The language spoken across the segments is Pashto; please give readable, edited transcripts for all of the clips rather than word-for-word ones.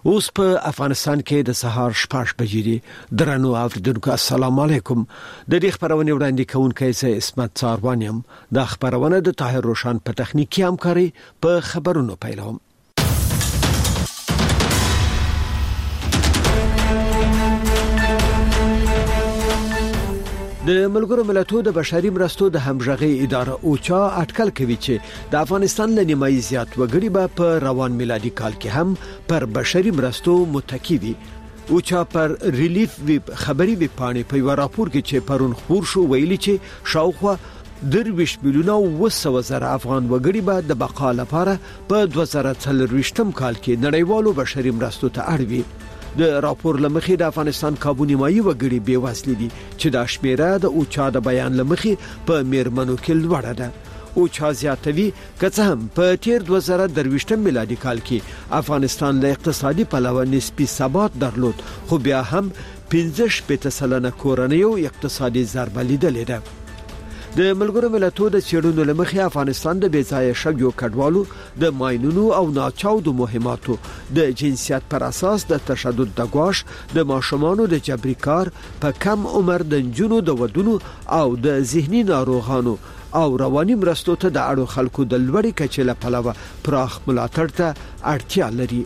اوس په افغانستان کې د سهار 6 بجې دي. درنو اوریدونکو السلام علیکم. د دې خبرونه وړاندې کوونکی زه اسمت څاروان یم. د خبرونه د طاهر روشن په تخنیکی همکاري په خبرونو پیلوم. د ملګرو ملتونو د بشري مرستو د همغږي اداره اوچا اټکل کوي چې د افغانستان له نیمایي زیات وګړي به په روان میلادي کال کې هم پر بشري مرستو متکی وي. اوچا پر ریلیف ویب خبري ویب باندې په یو راپور کې چې پرون خبر شو ویلي چې شاوخوا 2 میلیونه و100,000 افغان وګړي به د بقا لپاره په 2023 کال کې نړیوالو بشري مرستو ته اړ وي. د راپور لمخې د افغانستان کابو نیمایي وګړي بے وسلې دي چې د شمیره د اوچا د بیان لمخې په میرمنو کې لوړه ده. اوچا زیاتوي که هم په تیر 2023 میلادي کال کې افغانستان له اقتصادي پلوه نسبی ثبات درلود، خو بیا هم 15% کورنۍ او اقتصادي ضربه لیدلې ده. د ملګرو ملتونو د چېرونو لمخې افغانستان د بیځایه شګو کډوالو د ماینونو او ناچاودو مهماتو د جنسیت پر اساس د تشدد د غواش د ماشومانو د جبري کار په کم عمر د جنونو د ودونو او د ذهني ناروغانو او رواني مرستو ته د اړو خلکو د لوړې کچې له پلوه پراخ ملاتړ ته اړتیا لري.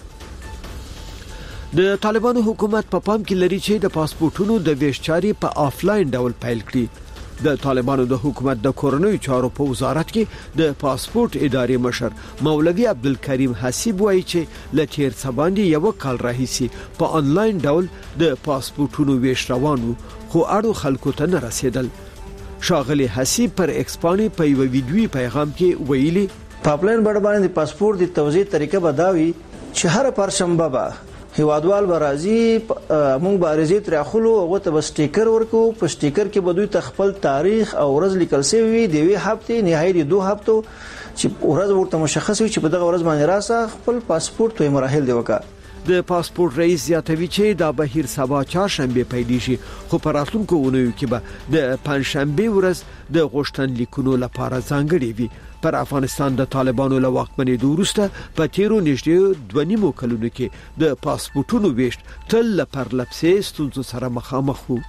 د طالبانو حکومت په پام کې لري چې د پاسپورتونو د ویش چاري په آفلاین ډول پیل کړي. د طالبانو د حکومت د کورنۍ چارو په وزارت کې د پاسپورت ادارې مشر مولوي عبدالکریم حسیب وایي چې لتیر څباندې یو کال راهیسي په انلاین ډول د پاسپورتونو ویش روانو، خو اړو خلکو ته نه رسیدل. شاغلی حسیب پر ایکسپانی په یو ویډیوي پیغام کې ویلي په آفلاین باندې د پاسپورت د توزیع طریقه بداوي چې هر پرشنبه به هیوادوال برازي مونږ بارزي ترخلو او ته بس سټیکر ورکو، په سټیکر کې بدوي تخپل تاریخ او ورځ لیکل شوی دی وی هفته نهایي 2 هفتو چې ورځ ورته مشخص وي چې په دغه ورځ باندې راسه خپل پاسپورت توې مراحل دی وکړه. د پاسپورت رئیس زیاتوي چې دا بهیر سبا چهارشنبه پیل شي، خو پر راتلونکو اونیو کې به د پنځشنبه ورځ د غوښتن لیکونو لپاره ځانګړي وي. پر افغانستان د طالبانو له واکمنۍ وروسته په تیرو نږدې 2.5 کلونو کې د پاسپورتونو ویشت تل پر لپسې ستونزو سره مخامخ وو.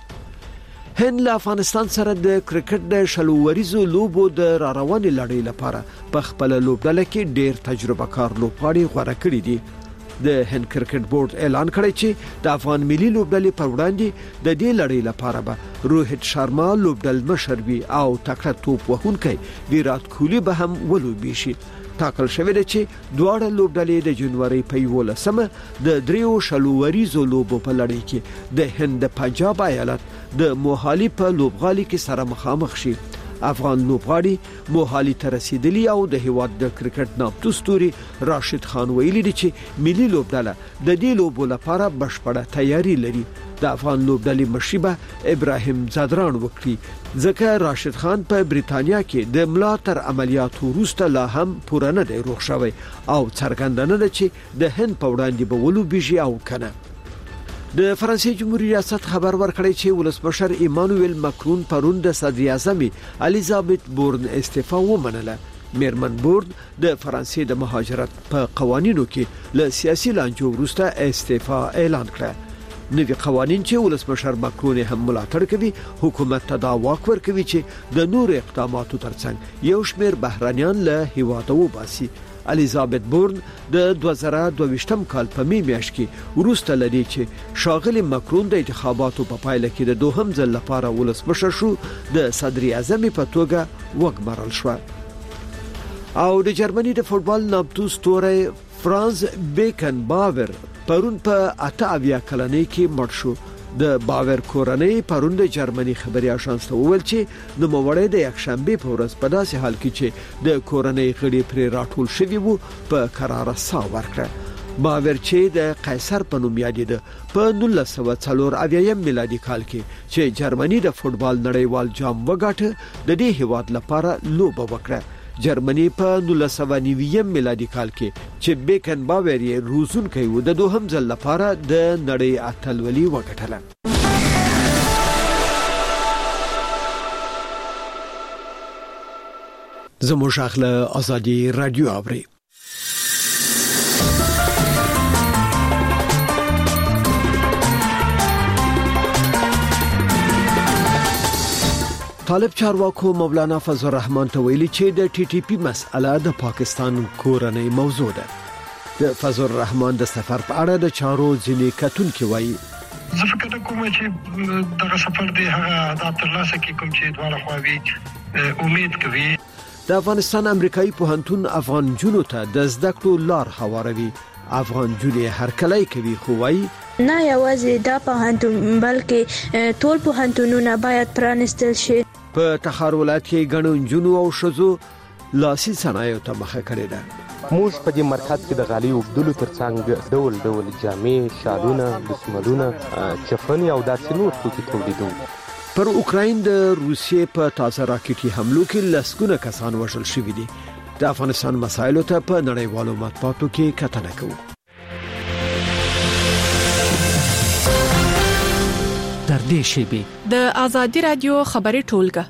هند له افغانستان سره د کرکټ د شلووریزو لوبو د راروانې لړۍ لپاره په خپل لوبډله کې ډېر تجربه کار لوبغاړي غوړه کړي دي. د هند کرکټ بورډ اعلان کړی چې د افغان ملي لوبډلې پر وړاندې د دې لړۍ لپاره به روهیت شرما لوبډل مشر وي او تکړه توپ وهونکی ویرات کوهلی به هم ولوبي شي. ټاکل شوی دی چې دواړه لوبډلې د جنوري په 11مه د دریو شلووریزو لوبو په لړۍ کې د هند د پنجاب ایالت د موهالي په لوبغالي کې سره مخامخ شي. افغان لوبغاړي موهالي ته رسیدلی او د هیواد د کرکټ نامتو ستوري راشد خان ویلي دی چې ملي لوبډله د دې لوبو لپاره بشپړه تیاری لري. د افغان لوبډلې مشربه ابراهیم زادران وکړي ځکه راشد خان په بریتانیا کې د ملا تر عملیاتو وروسته لا هم پوره نه دی روغ شوی او څرګندونه ده چې د هند په وړاندې به ولوبېږي او کنه. د فرانسې جمهوریت ریاست خبر ورکړی چې ولسمشر ایمانوئل ماکرون پرون د صدر اعظم الیزابت بورن استعفا ومنله. میرمن بورن د فرانسې د مهاجرت په قوانینو کې له سیاسي لانجو وروسته استعفا اعلان کړه. نوی قوانین چې ولسمشر ماکرون هم ملاتړ کوي حکومت ته دا واک ورکوي چې د نور اقداماتو ترڅنګ یو شمېر بهرانيان له هیواده وباسي. الیزابت بورن د 2022 کال په میاشت کې وروسته لري چې شاغلی ماکرون د انتخاباتو په پایله کې د دوهم ځل لپاره ولسمشر شو، د صدر اعظم په توګه وګمارل شو. او د جرمني د فوتبال نامتو ستوری فرانز بیکن باور پرون په 88 کلنۍ کې مړ شو. د باور کورنۍ پرون د جرمني خبري اژانس ته وویل چې د موړې د یکشنبه په ورځ په داسې حال کې چې د کورنۍ غړي پر راټول شوي وو په قرار سا ورکړه. باور چې د قیصر په نوم یادېده په 1904 میلادي کال کې چې جرمني د فوتبال نړیوال جام وګاټه د دې هیواد لپاره لوبه وکړه. جرمني په 1990 میلادي کال کې چې بیکن باور یې روزونکی و د دوهم ځل لپاره د نړۍ اتلولي وګټله. زموږ اخله ازادي رادیو اوري. طالب چارواکو مولانا فضل الرحمن ته ویلي چې د ټي ټي پی مسأله د پاکستان کورنۍ موضوع ده. د فضل الرحمن د سفر په اړه د چارو ځینې کتونکي وایي زه فکر کوم چې دغه سفر دی هغه د ترلاسه کې کوم چې دواړه خواوې امید کوي. د افغانستان امریکایي پوهنتون افغان جنو ته د زده کړو لار هواروي. افغان جنې هر کله کوي خو وایي نه یوازې دا پوهنتون بلکې ټول پوهنتونونه باید پرانستل شي. په تخار ولایت کې ګڼو جنو او شزو لاسي صنایعو ته مخه کړې ده. موږ په دې مرکز کې د غالۍ اوبدلو ترڅنګ ډول ډول جامې، شالونه، دسمالونه، چپنې او داسې نور توکي تولیدوو. پر اوکراین د روسیې په تازه راکټي حملو کې لسګونه کسان وژل شوي دي. د افغانستان مسایلو ته په نړیوالو مطبوعاتو کې کتنه کوو. تر دې شیبې د آزادي رادیو خبري ټولګه.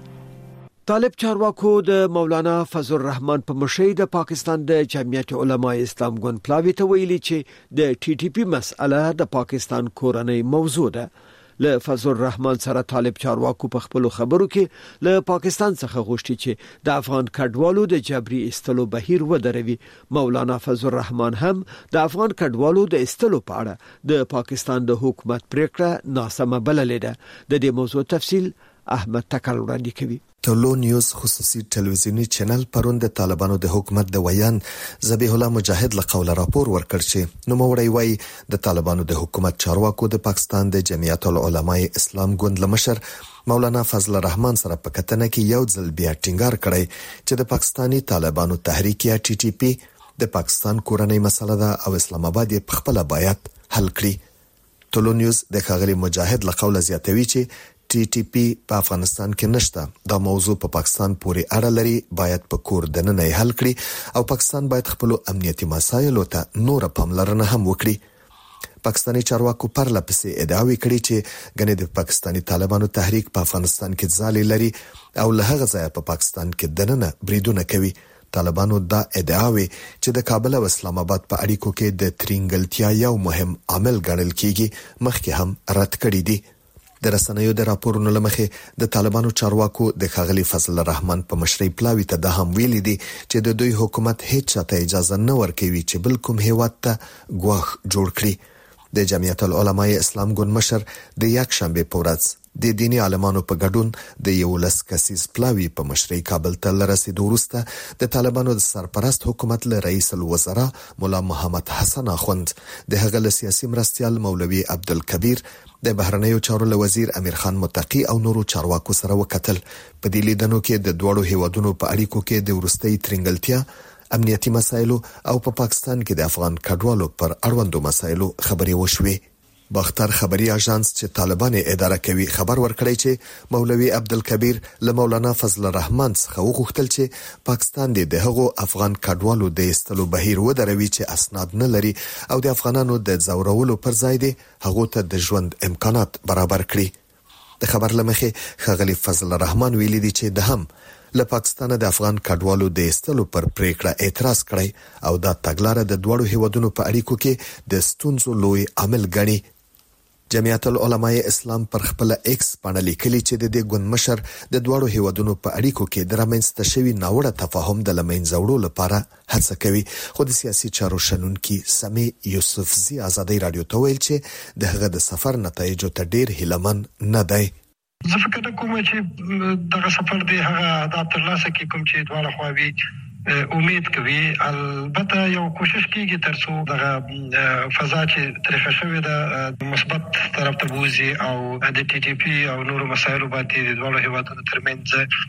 طالب چارواکو د مولانا فضل الرحمن په مشرۍ د پاکستان د جمعیت علماء اسلام ګوند پلاوی ته ویلي چې د ټي ټي پی مسأله د پاکستان کورنۍ موضوع ده. له فضل الرحمن سره طالب چارواکو په خپل خبرو کې له پاکستان څخه غوښتي چې د افغان کډوالو د جبري استلو بهیر ودروي. مولانا فضل الرحمن هم د افغان کډوالو د استلو په اړه د پاکستان د حکومت پریکړه ناسمه بللې ده. د دې موضوع تفصیل احمد تکل وړاندې کوي. تولو نیوز خصوصي ټلویزیونی چینل پرون د طالبانو د حکومت د ویان ذبیح الله مجاهد له قوله راپور ورکړ چې نوموړی وایي د طالبانو د حکومت چارواکو د پاکستان د جمعیت العلماء اسلام ګوند لمشر مولانا فضل الرحمن سره په کتنه کې یو ځل بیا ټینګار کړی چې د پاکستانی طالبانو تحریک یا ټي ټي پی د پاکستان کورنۍ مسله ده او اسلام آباد یې په خپل باید حل کړي. تولو نیوز د ښاغلي مجاهد له قوله زیاتوي چې ټي ټي پی په افغانستان کې نشته. دا موضوع په پاکستان پورې اړه لري، باید په کور دننه حل کړي او پاکستان باید خپل امنیتي مسایلو ته نور پاملرنه هم وکړي. پاکستانی چارواکو پرله پسې ادعاوې کړي چې ګنې د پاکستانی طالبانو تحریک په افغانستان کې ځالې لري او له هغه ځایه په پاکستان کې دننه بریدونه کوي. طالبانو دا ادعاوې چې د کابل او اسلام آباد په اړیکو کې د ترینګلتیا یو مهم عامل ګڼل کیږي مخکې هم رد کړي دي. د رسنیو د راپورونو لمخې د طالبانو چارواکو د ښاغلي فضل الرحمن په مشرۍ پلاوی ته د هم ویلي دي چې د دوی حکومت هیڅ چاته اجازه نه ورکوي چې بل کوم هیواد ته ګواښ جوړ کړي. د جمعیت العلماء اسلام ګوند مشر د یکشنبه په ورځ د دینی عالمانو په ګډون د 11 کسیز پلاوی په مشرۍ کابل ته لرسېدو وروسته د طالبانو د سرپرست حکومت له رئیس الوزرا مولا محمد حسن اخوند د هغه سیاسي مرستيال مولوي عبدالکبیر د بهرنیو چارو وزیر امیر خان متقی او نورو چارواکو سره وکتل. په دې لیدنو کې د دوړو هیوادونو په اړیکو کې د ورستۍ ترنګلتیا، امنیتي مسایلو او په پاکستان کې د افغان کډوالو پر اړوندو مسایلو خبرې وشوې. باختر خبري اژانس چې طالبان اداره کوي خبر ورکړی چې مولوي عبدالکبیر له مولانا فضل الرحمن څخه وغوښتل چې پاکستان د هغو افغان کډوالو د استلو بهیر ودروي چې اسناد نه لري او د افغانانو د زورولو پر ځای دی هغه ته د ژوند امکانات برابر کړي. د خبر لمخې ښاغلي فضل الرحمن ویلي دي چې د هم له پاکستان د افغان کډوالو د استلو پر پریکړه اعتراض کړی او دا تګلارې د دوړو هیوادونو په اړیکو کې د ستونزو لوی عامل ګڼي. جمعیت العلماء اسلام پر خپل ایکس باندې لیکلي چې د دې ګوند مشر د دوړو هیوادونو په اړیکو کې د رامنځته شوی ناوړه تفاهم د لمنځه وړلو لپاره هڅه کوي. خو د سیاسي چارو شنونکي سمي یوسفزي آزادۍ رادیو ته ویل چې د هغه د سفر نتایجو ته ډیر هیلمن نه دی. زه فکر کوم چې دغه سفر دی هغه د ترلاسه کې کوم چې دواړه خواوې امید کوي. البته یو کوشش کیږي ترڅو دغه فضا چې طرحه شوې ده مثبت طرف ته بوزي او د ټي ټي پی او نورو مسایلو باندې د دوه هیوادونو ترمنځ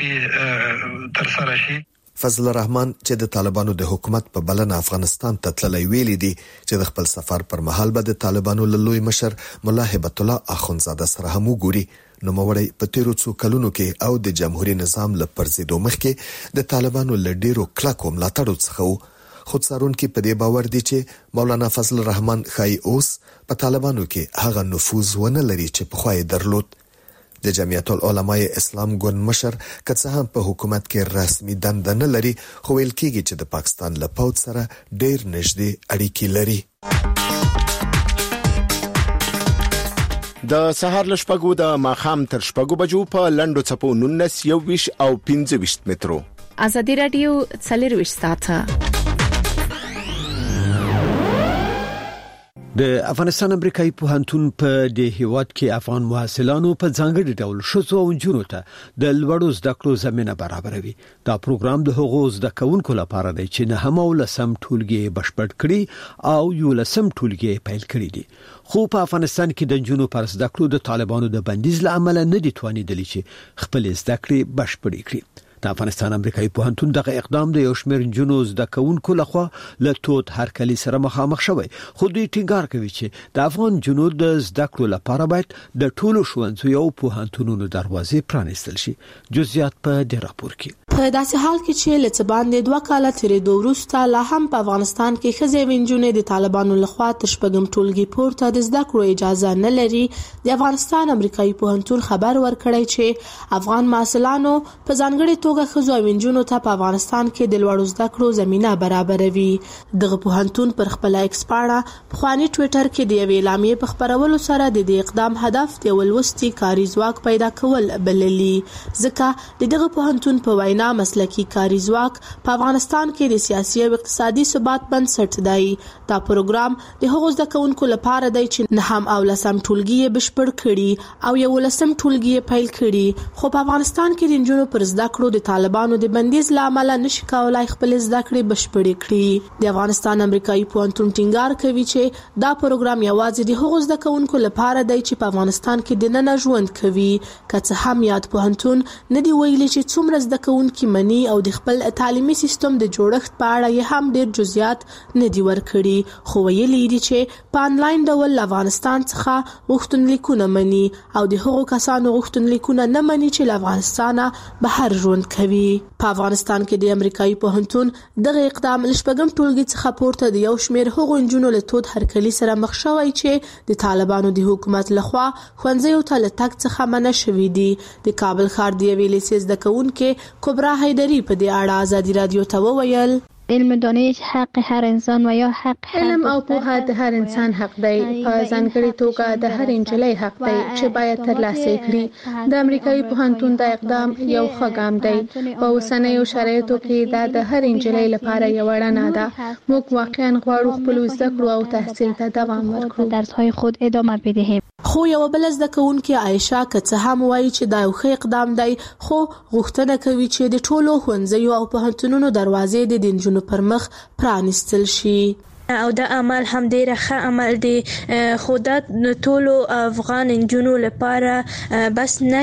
خبرې تر سره شي. فضل الرحمن چې د طالبانو د حکومت په بلنه افغانستان ته تللی ویلي دي چې د خپل سفر پر مهال به د طالبانو لوی مشر مولا هبت الله اخونزاده سره هم وګوري. نو موړی په تیرو څو کلونو کې او د جمهوریت نظام له پرځېدو مخکې د طالبانو له ډیرو کلکو ملاتړو څخه خود څارونکي په دې باور دي چې مولانا فضل الرحمن خای اوس په طالبانو کې هغه نفوذ ونه لري چې په خوای درلود. د جمعیت العلماء اسلام ګوند مشر که څه هم په حکومت کې رسمي دنده نه لري خو ویل کېږي چې د پاکستان له پوځ سره ډیر نږدې اړیکې لري. د سهار لشپګو د ماخام تر شپګو بجو په لندو چپو 19 21 او 25 مترو. ازادي رادیو څلرويش ساعته. د افغانستان امریکایي پوهنتون په د هیواد کې افغان محصلانو په ځانګړي ډول شوڅو او جنونو ته د لوړو زده کړو زمينه برابروي. دا پروګرام د هغو زده کوونکو لپاره دی چې نه هم ولسم ټولګي بشپړ کړي او یو لسم ټولګي پیل کړي دي. خو په افغانستان کې د جنونو پر زده کړو د طالبانو د بندیز لامل نه دي توانیدلی چې خپل زده کړې بشپړ کړي. د افغانستان امریکایي پوهنتون دغه اقدام د یو شمېر جنونو زده کوونکو لخوا له تود هرکلی سره مخامخ شوی. خو دوی ټینګار کوي چې د افغان جنونو د زده کړو لپاره باید د ټولو ښوونځیو او پوهنتونونو دروازې پرانیستل شي. جزئیات په دې راپور کې. په داسې حال کې چې لڅ باندې 2 کاله تیرېدو وروسته لا هم په افغانستان کې ښځې وینجونې د طالبانو لخوا تر شپږم ټولګي پورته د زده کړو اجازه نه لري. د افغانستان امریکایي پوهنتون خبر ورکړی چې افغان محصلانو په ځانګړي توګه ښځو وینجونو ته په افغانستان کې د لوړو زده کړو زمينه برابروي. دغه پوهنتون پر خپل ایکس پاڼه په خواني ټوئیټر کې د یوې اعلامیې په خبرولو سره د دې اقدام هدف د ولوستي کاري ځواک پیدا کول بللی. ځکه دغه پوهنتون په وینا مسلکی کاري ځواک په افغانستان کې د سیاسي او اقتصادي ثبات بنسټ دی. دا پروګرام د هغو زده کوونکو لپاره دی چې نه هم اولسم ټولګي بشپړ کړي او یو لسم ټولګي پیل کړي. خو په افغانستان کې د نجونو پر زده کړو د طالبانو د بندیز لامل نشي کولای خپل زده کړې بشپړ کړي. د افغانستان امریکایي پوهنتون ټینګار کوي چې دا پروګرام یوازې د هغو زده کوونکو لپاره دی چې په افغانستان کې د نن ژوند کوي. که څه هم یاد پوهنتون نه دی ویلي چې څومره زده کوونکي منی او د خپل تعلیمي سیستم د جوړښت په اړه یې هم ډېر جزئیات نه دی ورکړي. خو ویلي دي چې په انلاین ډول افغانستان څخه غوښتنلیکونه مني او د هغو کسانو غوښتنلیکونه نه مني چې له افغانستانه بهر ژوند کوي. په افغانستان کې د امریکایي پوهنتون دغه اقدام لشپږم ټولګي څخه پورته د یو شمېر هغو نجونو له تود هرکلي سره مخ شوی چې د طالبانو د حکومت لخوا ښوونځیو ته له تګ څخه منع شوي دي. د کابل ښار د یوې لیسې زده کوونکې کبرا حیدری په دې اړه ازادي رادیو ته وویل: علم دانش حق هر انسان و یا حق علم او پوهه د هر انسان حق دی. په ځانګړي توګه د هر انجلۍ حق دی چې باید ترلاسه کړي. د امریکایي پوهنتون د اقدام یو ښه ګام دی. په اوسنیو شرایطو کې دا د هر انجلۍ لپاره یو اړینه ده. موږ واقعا غواړو خپل زده کړو او تحصیل ته دوام ورکړو. درس‌های خود ادامه بدهیم. خو یو بل زده کوونکې عایشه که څه هم وایي چې دا یو ښه اقدام دی، خو غوښتنه کوي چې د ټولو ښوونځیو او پوهنتونونو دروازې د نجونو پر مخ پرانیستل شي. او دا عمل هم ډیر ښه عمل دی، خو دا ټولو افغان نجونو لپاره بس نه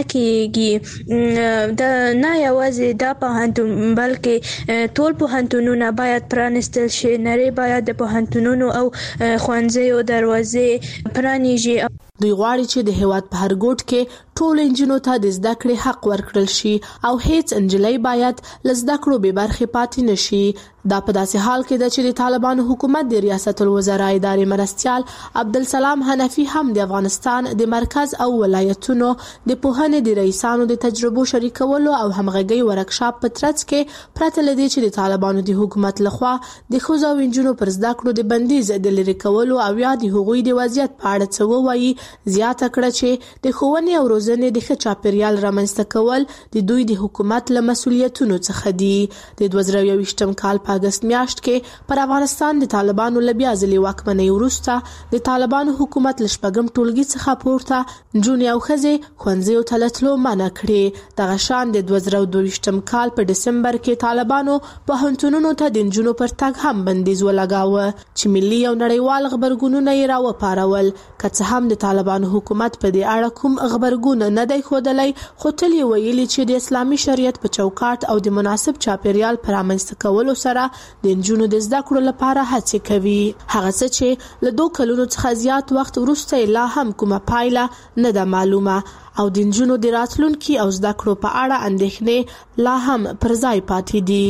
کیږي. دا نه یوازې دا پوهنتون بلکې ټول پوهنتونونه باید پرانیستل شي. نړۍ باید د پوهنتونونو او ښوونځیو دروازې پرانیږي. دوی غواړي چې د هیواد په هر ګوټ کې ټول انجونو ته د زده کړې حق ورکړل شي او هیڅ انجلۍ باید له زده کړو بې برخې پاتې نشي. دا په داسې حال کې ده چې د طالبانو حکومت د ریاست الوزرا ادارې مرستیال عبدالسلام حنفي هم د افغانستان د مرکز او ولایتونو د پوهنې د رئیسانو د تجربو شریکولو او همغږي ورکشاپ په ترڅ کې پرته لدی چې د طالبانو د حکومت لخوا د ښځو او نجونو پر زده کړو د بندیز د لرې کولو او یا د هغوی د وضعیت په اړه څه ووایي. زیاته کړه چې د ښوونې او روزنې د ښه چاپیریال رامنځته کول د دوی د حکومت له مسؤلیتونو څخه دي. د 2021 کال په اگست میاشت کې پر افغانستان د طالبانو له بیا ځلې واکمنۍ وروسته د طالبانو حکومت له شپږم ټولګي څخه پورته نجونې او ښځې ښوونځیو ته له تلو منع کړې. دغه شان د 2022 کال په ډسمبر کې طالبانو پوهنتونونو ته د نجونو پر تګ هم بندیز ولګاوه چې ملي او نړیوال غبرګونونه یې راوپارول. که څه هم د طالبانو حکومت په دې اړه کوم غبرګون نه دی ښودلی، خو تل یې ویلي چې د اسلامي شریعت په چوکاټ او د مناسب چاپیریال په رامنځته کولو سره د نجونو د زده کړو لپاره هڅې کوي. هغه څه چې له 2 کلونو څخه زیات وخت وروسته لا هم کومه پایله نه ده معلومه او د نجونو د راتلونکي او زده کړو په اړه اندېښنې لا هم پر ځای پاتې دي.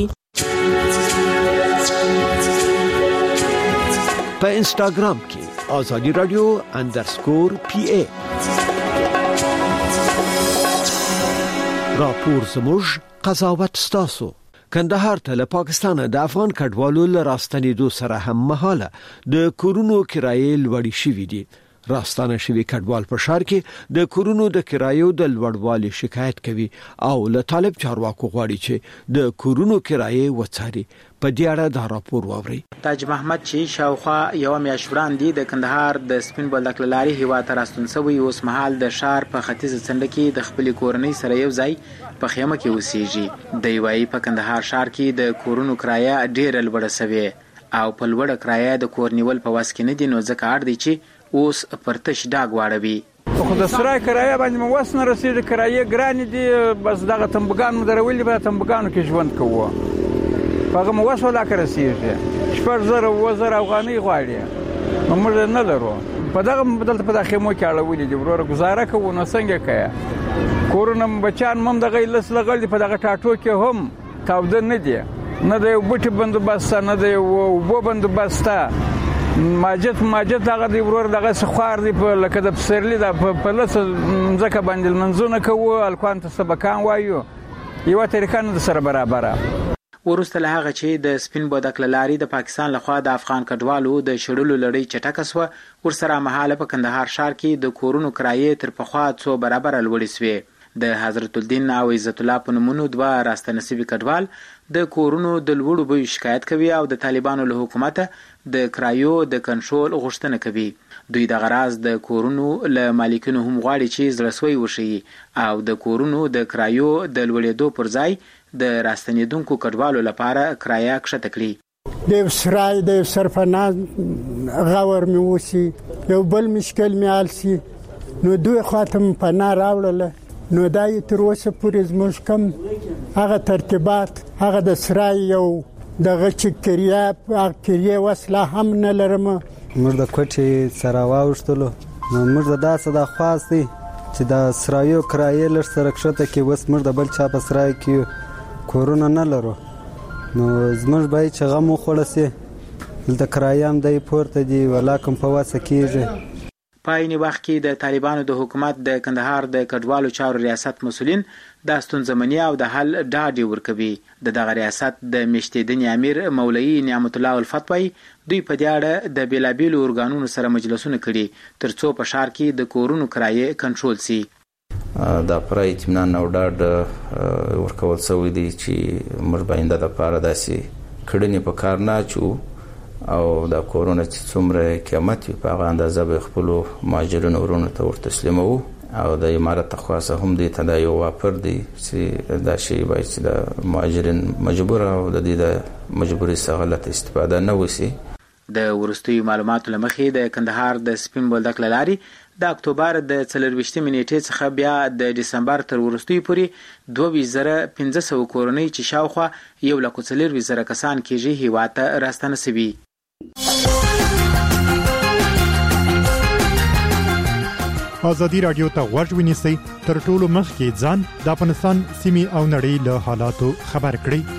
په انستګرام کې آزادی رادیو _PA راپور زموږ قضاوت ستاسو. کندهار ته له پاکستان د افغان کډوالو له راستنېدو سره هم مهاله د کورونو کرایې لوړې شوې دي. راستانه شوی کډوال په ښار کې د کورونو د کرایو د لوړوالي شکایت کوي او له طالب چارواکو غواړي چې د کورونو کرایې وڅاري. په دې اړه دا راپور واوري. تاج محمد چې شاوخوا یو میاشت وړاندې د کندهار د سپین بولدک لاري هیواد ته راستون شوی اوس مهال د ښار په ختیځ څنډه کې د خپل کورنۍ سره یو ځای په خیمه کې اوسېږي. د یوای په کندهار ښار کې د کورونو کرایه ډېره لوړه شوې او په لوړه کرایه د کور نیول په واس کې نه دي، نو ځکه اړ دی چې اوس پرتش ډاګ واړوي. خو د سرای کرایه باندې مو وس نه رسیدي، کرایه ګران دي، بس دغه تنبګان مو درولي په تنبګانو کې ژوند کوو. هغه مو وس ولا کرسیږي 4000 افغانۍ غواړي، نو موږ نه لرو. په دغه بدلته په داخله مو کې اړولې دي وروره گزاره کوو، نو څنګه کوي؟ کورونه بچان مم دغه لس لغل دي په دغه ټاټو کې هم تاوده نه دي، نه د یو بوټي بندوبست، نه د یو اوبو بندوبست، ماجد دغه دی ورور دغه سخوار دی په لکه د پسرلی د په لس ځکه باندې منځونه کوو، الکوان ته سبکان وایو، یو طریقه نه سره برابره. ورسته له هغه چې د سپین بولدک لاري د پاکستان لخوا د افغان کډوالو د شړلو لړۍ چټکه سوه، ورسره مهاله په کندهار ښار کې د کورونو کرایې تر پخوا څو برابره لوړې سوې. د حضرت الدین او عزت الله په نومونو دوه راستنصیبي کډوال د کورونو د لوړو بیو شکایت کوي او د طالبانو له حکومته د کرایو د کنټرول غوښتنه کوي. دوی د غراز د کورونو له مالکینو هم غواړي چې زړسوي وشي او د کورونو د کرایو د لوړېدو پر ځای د راستنیدونکو کډوالو لپاره کرایه کښته کړي. د سرای د سرپناه غور می وسی یو بل مشکل می آلسی، نو دوی خاطم پناه راوړل، نو دای تر اوسه پورې زموږ کم هغه ترتیبات هغه د سرای یو دغه چې کریه وسله هم نه لرم. موږ د کوټې سره واوښتلو، نو موږ داسې د خواست دی چې د سرایو کرایې لږ سره کښته کې، اوس موږ د بل چا په سرای کې کورونه نه لرو، نو زموږ باید چې غم وخوړه سي، دلته کرایه هم دی پورته دي، ولا کوم په وسه کېږي. په عین وخت کې د طالبانو د حکومت د کندهار د کډوالو چارو ریاست مسؤلین د ستونزې مني او د حل ډاډ ورکوي. دغه ریاست د میشتېدنې امیر مولوي نعمت الله الفتوی دوی په دې اړه د بیلابیلو ارګانونو سره مجلسونه کړي ترڅو په ښار کې د کورونو کرایې کنټرول سي. دا پرای اطمینان او ډاډ ورکول شوی دی چې موږ باید د لپاره داسې کړنې په کار نه اچو او دا کورونه چې څومره قیمت وي په هغه اندازه به خپلو مهاجرینو ورونو ته ورتسلیموو او د امارت خواصه هم دې ته دا یو واپر دی چې دا شی باید چې د مهاجرین مجبور او د دې د مجبوري څخه غلط استفاده نه وشي. د ورستیو معلوماتو له مخې د کندهار د سپین بولدک لاري د اکتوبر د 24 نیټې څخه بیا د دسمبر تر وروستیو پورې 2500 کورنۍ چې شاوخوا 140,000 کسان کېږي هیواد ته راستنه شوي. ازادي رادیو ته غوږ ونیسئ، تر ټولو مخکې ځان د افغانستان سیمې او نړۍ له حالاتو خبر کړئ.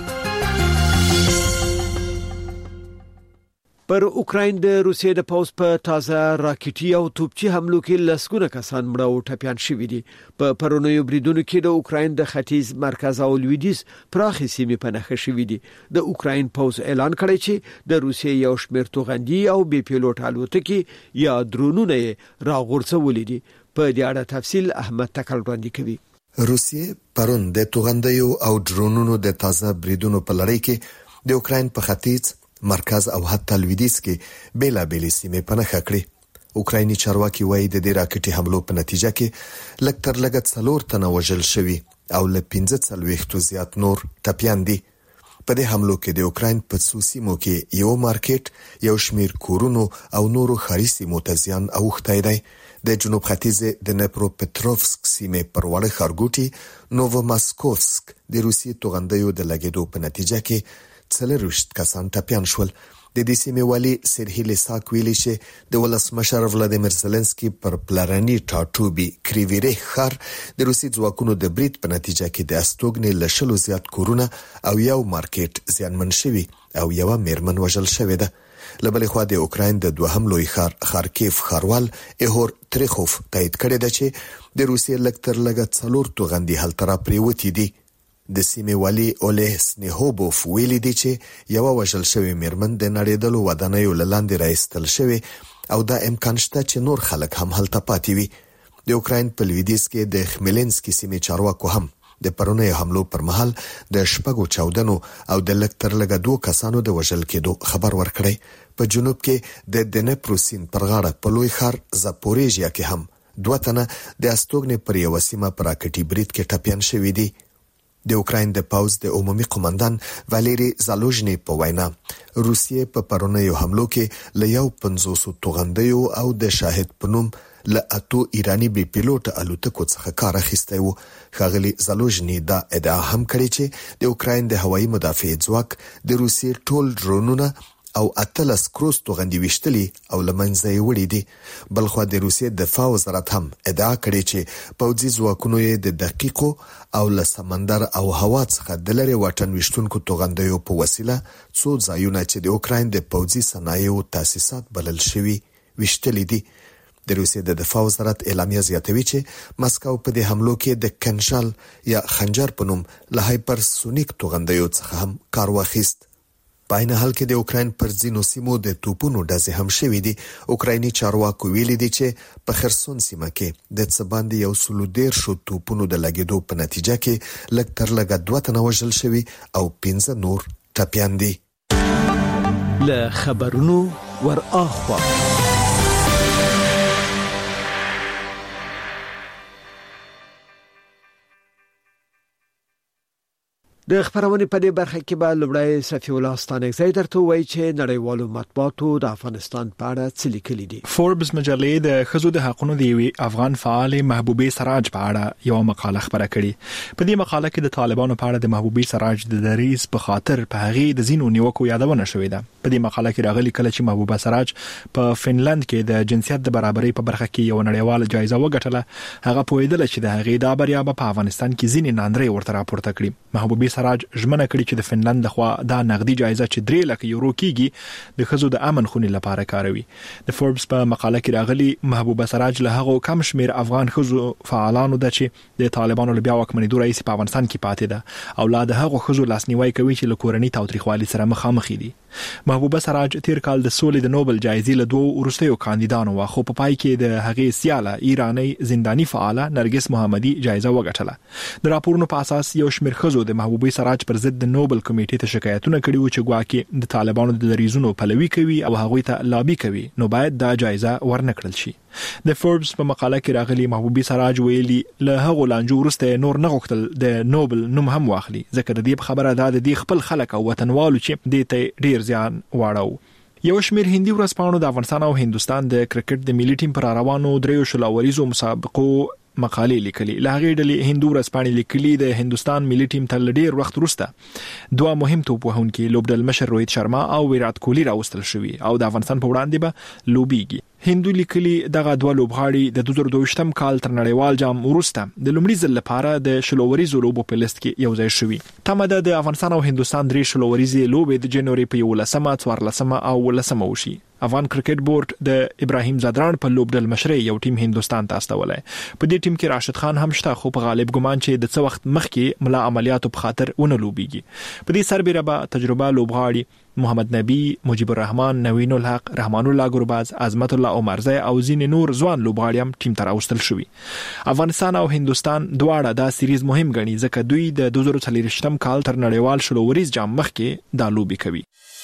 پر اوکراین د روسیې د پوز په تازه راکټي او توپچي حملو کې لسګونه کسان مړه او ټپيان شوي دي. په پرونیو بریدونو کې د اوکراین د ختیځ مرکز او لویدیځ پراخي سیمې په نښه شوي دي. د اوکراین پوز اعلان کړی چې د روسیې یو شمېر توغندي او بي پیلوټ الوتکې یا درونونه راغورځولې دي. په دې اړه تفصیل احمد تکل وړاندې کوي. روسیې پرون د توغندیو او درونونو د تازه بریدونو په لړۍ کې د اوکراین په ختیځ مرکز او حتی لویدیځ کې بیلابېلې سیمې په نښه کړې. اوکرایني چارواکي وایي د دې راکټي حملو په نتیجه کې لږ تر لږه 4 تنه وژل شوي او له 15 زیات نور ټپيان دي. په دې حملو کې د اوکراین په څو سیمو کې یو مارکیټ، یو شمیر کورونو او نورو ښاري سیمو ته زیان اوښتی دی. د جنوب ختیځ د نپروپټروفسک سیمې پر وړه ښارګوټي نووماسکوفسک د روسي توغندیو د لګېدو په نتیجه کې 40 کسان ټپيان شول. د دې سیمې والي سرهی لیساک ویلي چې د ولسمشر ولادیمیر زيلنسکي پر پلارني ټاټوبي کریویری ښار د روسي ځواکونو د برید په نتیجه کې د استوګنې لشلو زیات کورونه او یو مارکیټ زیانمن شوي او یو میرمن وژل شوې ده. لبلې خوا د اوکراین د دوهم لوی ښار خارکیف ښاروال ایهور تریخوف تایید کړی دی چې د روسیې لږ تر لږه 4 توغندي هلته را پریوتې دي. د سیمې والي اولې سنیهوبوف ویلي دی چې یو وژل شوی میرمن د نړیدلو ودانیو لاندې راایستل شوی او دا امکان شته چې نور خلک هم هلته پاتې وي. د اوکراین په لویدیځ کې د خمیلنسکي سیمې چارواکو هم د پرونی حملو پر مهال د شپږو چاودنو او د لږ تر لږه 2 کسانو د وژل کېدو خبر ورکړی. په جنوب کې د دنپرو سیند پر غاړه په لوی ښار زاپوریژیا کې هم 2 تنه د استوګنې پر یوه سیمه په راکټي برید کې ټپیان شوي دي. د اوکراین د پاوز د عمومي قومندان واليري زالوژني په وینا روسیې په پرونیو حملو کې له 150 توغندیو او د شاهد پنوم له 8 ایرانی بي پیلوټ الوتکو څخه کار اخیستی وو. ښاغلي زالوژني دا ادعا هم کړې چې د اوکراین د هوایي مدافع ځواک د روسیې ټول ډرونونه او 18 کروز توغندي وشتلي او لمنځه یې وړي دي. بلخو د روسیې دفاع وزارت هم ادعا کړې چې پوځي ځواکونو یې د دقیقو او له سمندر او هوا څخه د لرې واټن وشتونکو توغندیو په وسیله څو ځایونه چې د اوکراین د پوځي صنایعو تاسیسات بلل شوي وشتلي دي. د روسیې د دفاع وزارت اعلامیه زیاتوي چې مسکو په دې حملو کې د کنشال یا خنجر په نوم له هایپرسونیک توغندیو څخه هم کار واخیست. په عین حال کې د اوکراین پر ځینو سیمو د توپونو ډزې هم شوې دي. اوکرایني چارواکو ویلي دي چې په خرسون سیمه کې د څه باندې 113 توپونو د لګېدو په نتیجه کې لږ تر لږه 2 تنه وژل شوي او 15 نور ټپیان دي. له خبرونو ور اخوا د خبرونې په دې برخه کې به لومړی صفی الله ستانکزی درته وایي چې نړیوالو مطبوعاتو د افغانستان په اړه څه لیکلي دي. فوربس مجلې د ښځو د حقوقو د یوې افغان فعال محبوبې سراج په اړه یو مقاله خبره کړې. په دې مقاله کې د طالبانو په اړه د محبوبې سراج د دریز په خاطر په هغه د زینو نیوکو یادونه شوې ده. په دې مقاله کې راغلي کله چې محبوبه سراج په فنلند کې د جنسیت د برابرۍ په برخه کې یو نړیواله جایزه وګټله، هغه پوهیدل چې د هغې دا بریا په افغانستان کې ځینې ناندرې ورته راپورته کړي. محبوبې سراج ژمنه کړې چې د فنلند لخوا دا نغدي جایزه چې 3 لک یورو کیږي د ښځو د امن خونې لپاره کاروي. د فوربس په مقاله کې راغلي محبوبه سراج له هغو کم شمیر افغان ښځو فعالانو ده چې د طالبانو له بیا واکمنېدو راځي په افغانستان کې پاتې ده او لا د هغو ښځو لاسنیوي کوي چې له کورنۍ تاوتریخوالي سره مخامخ دي. محبوبه سراج تیر کال د سولې د نوبل جایزې له 2 وروستیو کاندیدانو و، خو په پای کې د هغې سیاله ایرانی زنداني فعاله نرګس محمدي جایزه وګټله. د راپورونو په اساس یو شمیر ښځو د محبوبه سراج پر ضد د نوبل کمیټې ته شکایتونه کړي وو چې ګواکې د طالبانو د دریزونو پلوي کوي او هغوی ته لابي کوي، نو باید دا جایزه ورنکړل شي. د فوربس په مقاله کې راغلي محبوبه سراج ویلي له هغو لانجو وروسته نور نه غوښتل د نوبل نوم هم واخلي، ځکه د دې خبره ده د دې خپل خلک او وطنوالو چې دې ته ډیر زیان واړو. یو شمیر هندي ورځپاڼو د افغانستان او هندستان د کرکټ د ملي ټیم پر روانو 3 شلوریزو مسابقو مقالې لیکلي. له هغې ډلې هندو ورځپاڼې لیکلي د هندستان ملي ټیم ته ډیر وخت وروسته 2 مهم توپ وهونکي لوبډل مشر روهیت شرما او ویرات کوهلی راوستل شوي او د افغانستان په وړاندې به لوبيږي. هندو لیکلي دغه 2 لوبغاړي د 2022م کال تر نړیوال جام وروسته د لومړي ځل لپاره د شلوریزو لوبو په لیست کې یو ځای شوي. تمه ده د افغانستان او هندستان 3 شلوریزې لوبې د جنوري په 11 14 او 19 وشي. افغان کرکټ بورډ د ابراهیم زادران په لوبډل مشرۍ یو ټیم هندستان ته استولای. په دې ټیم کې راشد خان هم شته، خو په غالب ګمان چې د څه وخت مخکې ملا عملیاتو په خاطر ونه لوبيږي. په دې سربېره به تجربه لوبغاړي محمد نبی، مجيب الرحمن، نوین الحق، رحمان الله ګورباز، عظمت الله عمرزی او ځینې نور ځوان لوبغاړي هم ټیم ته راوستل شوي. افغانستان او هندستان دواړه دا سیریز مهم ګڼي ځکه دوی د 2024م کال تر نړیوال شلوریز جام مخکې دا لوبي کوي.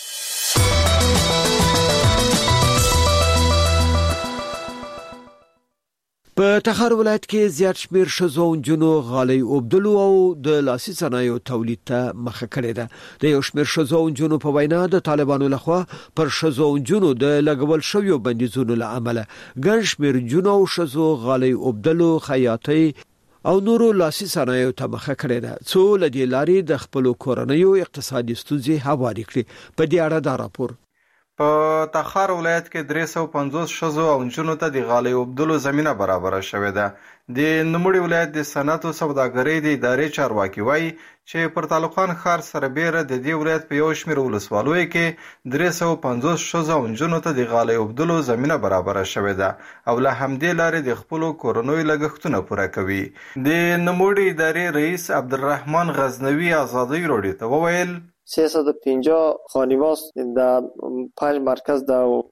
په تخار ولایت کې زیات شمیر ښځو او نجونو غالۍ اوبدلو او د لاسي صنایعو تولید ته مخه کړې ده. د یو شمیر ښځو او نجونو په وینا د طالبانو لخوا پر ښځو او نجونو د لګول شویو بندیزونو له امله ګڼ شمیر نجونو او ښځو غالۍ اوبدلو، خیاطۍ او نورو لاسي صنایعو ته مخه کړې ده، څو له دې لارې د خپلو کورنیو اقتصادي ستونزې هوارې کړي. په دې اړه دا راپور په تخار ولایت کې 350 ښځو او نجونو ته د غالۍ اوبدلو زمينه برابره شوې ده. د نوموړي ولایت د صنعت او سوداګرۍ د ادارې چارواکي وایي چې پر تعلقان ښار سره بیره د دې ولایت په یو شمېر ولسوالیو کې 350 ښځو او نجونو ته د غالۍ اوبدلو زمينه برابره شوې ده او له همدې لارې د خپلو کورنیو لګښتونه پوره کوي. د نوموړي ادارې رئیس عبدالرحمن غزنوي ازادۍ راډیو ته وویل 350 خانواست در 5 مرکز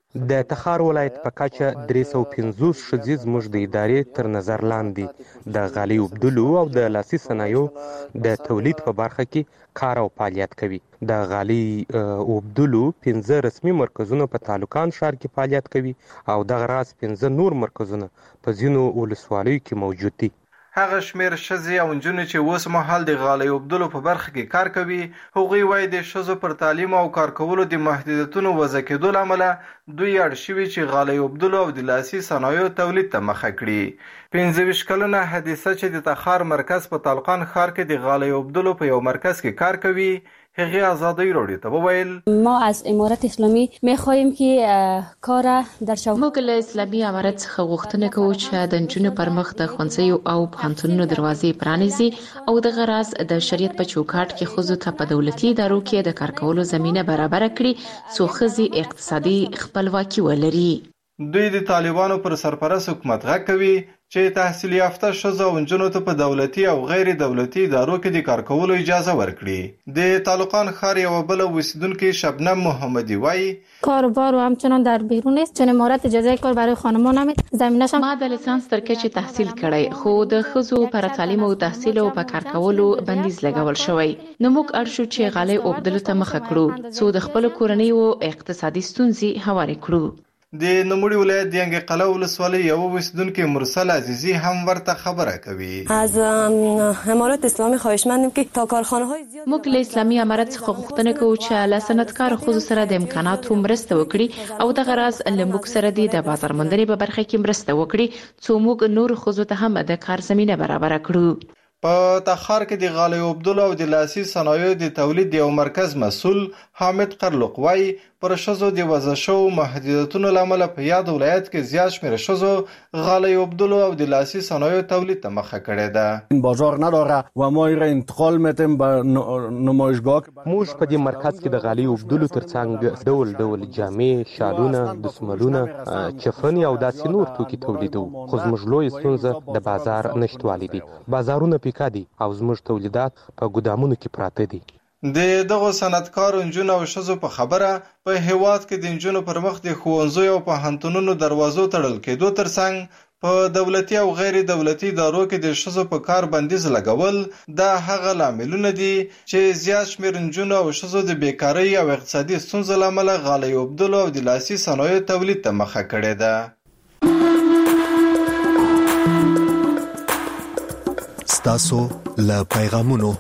د تخار ولایت په کچه 350 ښځې زموږ د ادارې تر نظر لاندې د غالۍ اوبدلو او د لاسي صنایعو د تولید په برخه کې کار او فعالیت کوي. د غالۍ اوبدلو 15 رسمي مرکزونه په تالوکان ښار کې فعالیت کوي او دغه راز 15 نور مرکزونه په ځینو ولسوالیو کې موجود دي. هغه شمیر ښځې او نجونې چې اوس مهال د غالۍ اوبدلو په برخه کې کار کوي، هغوی وایي د ښځو پر تعلیم او کار کولو د محدودیتونو وضع کېدو له امله دوی اړ شوي چې غالۍ اوبدلو او د لاسي صنایعو تولید ته مخه کړي. 25 کلنه حدیثه چې د تخار مرکز په تالقان ښار کې د غالۍ اوبدلو په یو مرکز کې کار کوي، هغه آزادی رادیو ته وویل ما از امارت اسلامی می‌خواهیم که کار در شو موږ له اسلامي امارت څخه غوښتنه کوو چې د نجونو پر مخ د ښوونځیو او پوهنتونونو دروازې پرانیزي او د غرض د شریعت په چوکاټ کې ښځو ته په دولتي ادارو کې د کار کولو زمینه برابر کړي څو ښځې اقتصادي خپلواکي ولري. دوی د طالبانو پر سرپرست حکومت غږ کوي چې تحصیل یافته ښځو او نجونو ته په دولتي او غیر دولتي ادارو کې د کار کولو اجازه ورکړي. د تالقان ښار یوه بله اوسیدونکې شبنم محمدی وایي کاروبار و همچنان در بیرون است، چون امارت اجازه کار برای خانمان نمید. زمینش ما د لیسانس تر کچې تحصیل کړی، خو د ښځو پر تعلیم او تحصیل او په کار کولو بندیز لګول شوی. نو موږ اړ شو چې غالۍ اوبدلو ته مخه کړو څو د خپل کورنیو اقتصادي ستونزې هوارې کړو. د نوموړي ولایت د ینګ قلعه ولسوالۍ یو اوسیدونکې مرسل عزیزی هم ورته خبره کوي. از امارت اسلامی خواهشمندیم که تا کارخانه‌های زیاد موږ له اسلامي امارت څخه غوښتنه کوو چې له صنعتکار ښځو سره د امکاناتو مرسته وکړي او دغه راز له موږ سره د بازار موندنې په برخه کې مرسته وکړي څو موږ نور ښځو ته هم د کار زمینه برابر کړو. په تخار کې د غالۍ اوبدلو او د لاسي صنایعو د تولید یو مرکز مسؤل حامد قرلق وایي پر ښځو د وضع شوو محدودیتونو له امله په یاد ولایت کې زیات شمېر ښځو غالۍ اوبدلو او د لاسي صنایعو تولید ته مخه کړې ده. این بازار نداره و ما این را انتقال میتیم به نمایشگاه. موږ په دې مرکز کې د غالۍ اوبدلو ترڅنګ ډول ډول جامې، شالونه، دستمالونه، چفن او داسې نور توکي تولیدوو. خو زموږ لویه ستونزه د بازار نشتوالی دي. بازارونه پیکا دي او زموږ تولیدات په ګودامونو کې پراته دي. د دغو صنعتکارو نجونو او ښځو په خبره په هیواد کې د نجونو پر مخ د ښوونځیو او پوهنتونونو دروازو تړل کېدو ترڅنګ په دولتي او غیر دولتي ادارو کې د ښځو په کار بندیز لګول دا هغه لاملونه دي چې زیات شمېر نجونو او ښځو د بیکارۍ او اقتصادي ستونزو له امله غالۍ اوبدلو او د لاسي صنایعو تولید ته مخه کړې ده. ستاسو له پیغامونو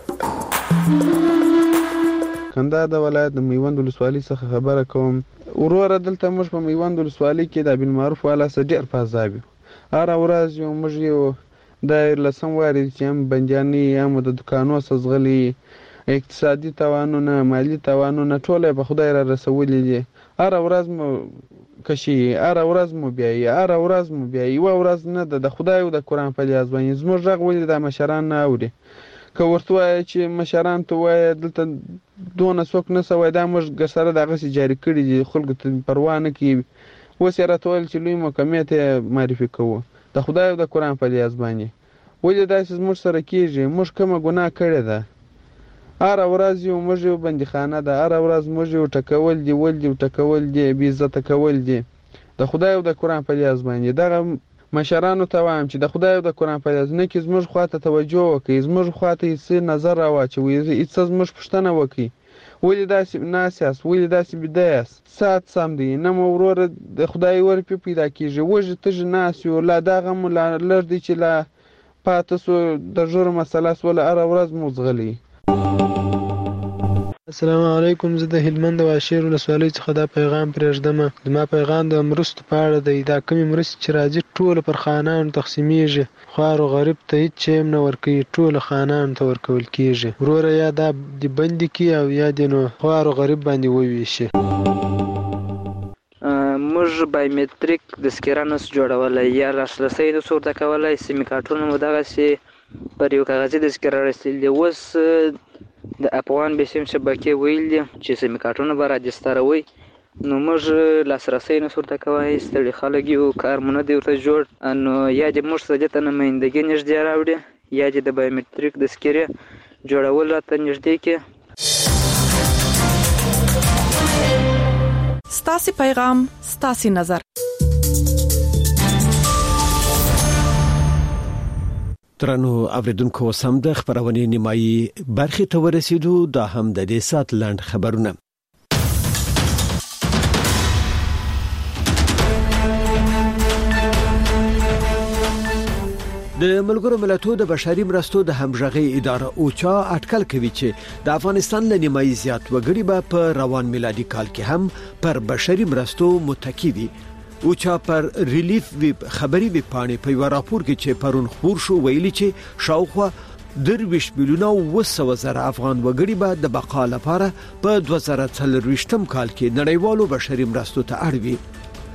کندهار د ولایت د میوند ولسوالۍ څخه خبره کوم. وروره دلته موږ په میوند ولسوالۍ کې د بالمعروف والا څخه ډېر په عذاب یو. هره ورځ یو موږ یو د 10 واري چې هم بندیانې هم د دوکانو څخه ځغلي، اقتصادي تاوانونه، مالي تاوانونه ټول په خدای را رسولي دي. هره ورځ مو کشي، هره ورځ مو بیایي، هره ورځ مو بیایي. یوه ورځ نه د خدای او د قرآن په لیاز باندې زموږ غږ ولې د مشران نه اوري. که ورته وایي چې مشران ته وایي دلته دونه څوک نه سوی، دا موږ سره دغسې جاري کړي دي، خلکو ته پروا نه کوي. اوس یې راته ویل چې لوی محکمې ته معرفي کوو د خدای او د قرآن په لیاز باندې. ولې داسې زموږ سره کېږي؟ موږ کومه ګناه کړې ده؟ هره ورځ یو موږ یو بندیخانه ده، هره ورځ موږ یو ټکول دي، ول دي ټکول دي، بې عزته کول دي د خدای او د قرآن په لیاز باندې. دغه مشرانو ته وایم چې د خدای او د قرآن په لیاز نه کې زموږ خوا ته توجه وکړي، زموږ خوا ته هېڅ نظر راواچوي، هېڅ زموږ پوښتنه وکړي. ولې داسې ناست یاست؟ ولې داسې بیده یاست؟ ساعت سم دی نه مو وروره د خدای ورپې پیدا کېږي. وږي تږي ناست یو، لا دغه مو لا لږ دی چې لا پاته سو د ژوره مسله سوله، هره ورځ مو ځغلي. السلام علیکم. زه د هلمند د واشیر ولسوالۍ څخه دا پیغام پرېږدم. زما پیغام د مرستو په اړه دی. دا کمې مرستې چې راځي ټوله پر خانانو تقسیمیږي، خوار و غریب ته هېڅ شی هم نه ورکوي، ټوله خانانو ته ورکول کېږي. وروره یا دا د بندي کړي او یا د نو خوار و غریب باندې وویشي. موږ بایومټریک تذکره نسو جوړولی یا لاسرسی نسو ورته کولی. سیمې کارټونه مو دغسې پر یو کاغذي تذکره رسېدلي دي. اوس د افغان بسیم شبکې ویل دي چې سیمې کارټونه به راجستروئ، نو موږ لاسرسی نسو ورته کولی. ستړي خلک یو، کار مو نه دی ورته جوړ. نو یا دې موږ ته دې ته نمایندګي نږدې راوړي یا دې د بایومټریک تذکرې جوړول راته نږدې کړي. ستاسو پیغام، ستاسو نظر. ترنو اوریدونکو سم د خبرونه نیمایي برخه ته ورسېدو. دا هم د دې سات لاند خبرونه. د ملګرو ملتونو د بشري مرستو د همغږي اداره اوچا اټکل کوي چې د افغانستان له نیمایي زیات وګړي به په روان میلادي کال کې هم پر بشري مرستو متکی وي. اوچا پر ریلیف ویب خبري ویب باندې په یو راپور کې چې پرون خبر شو ویلي چې شاوخوا 23 میلیونه و 100,000 افغان وګړي به د بقا لپاره په 2023 کال کې نړیوالو بشري مرستو ته اړ وي.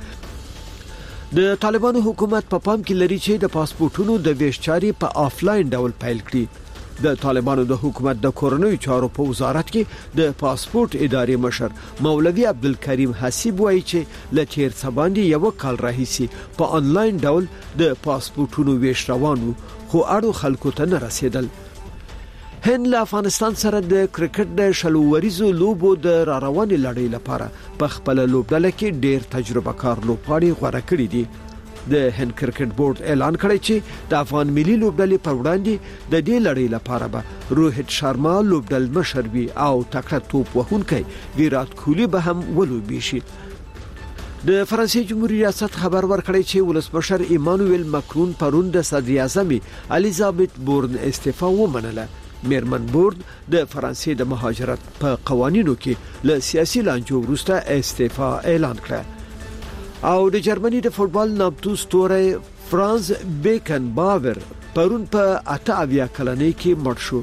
د طالبانو حکومت په پام کې لري چې د پاسپورتونو د ویش چاري په آفلاین ډول پیل کړي. د طالبانو د حکومت د کورنیو چارو په وزارت کې د پاسپورت ادارې مشر مولوی عبدالکریم حسیب وایي چې لتیر سباندې یو کال راهیسي په آنلاین ډول د پاسپورتونو ویش روانو خو اړو خلکو ته نه رسیدل. هند له افغانستان سره د کرکټ د شلووریزو لوبو د راروانې لړۍ لپاره په خپل لوبډله کې ډېر تجربه کار لوبغاړي غوړه کړي دي. د هند کرکټ بورډ اعلان کړی چې د افغان ملي لوبډلې پر وړاندې د دې لړۍ لپاره به روهیت شرما لوبډل مشر وي او تکړه توپ وهونکی ویرات کوهلی به هم ولوبي شي. د فرانسې جمهوریت ریاست خبر ورکړی چې ولسمشر ایمانوئل ماکرون پرون د صدر اعظم الیزابت بورن استعفا ومنله. میرمن بورن د فرانسې د مهاجرت په قوانینو کې له سیاسي لانجو وروسته استعفا اعلان کړه. او د جرمني د فوتبال نامتو ستوری فرانز بیکن باور پرون په 88 کلنۍ کې مړ شو.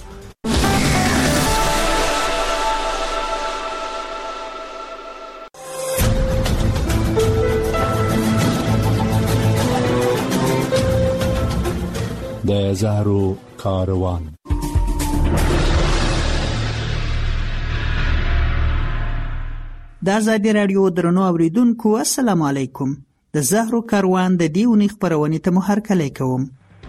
د زهرو کاروان. د آزادي رادیو درنو اوریدونکو السلام علیکم. د زهرو کاروان د دې اونۍ خبرونه ته محرکلی کوم.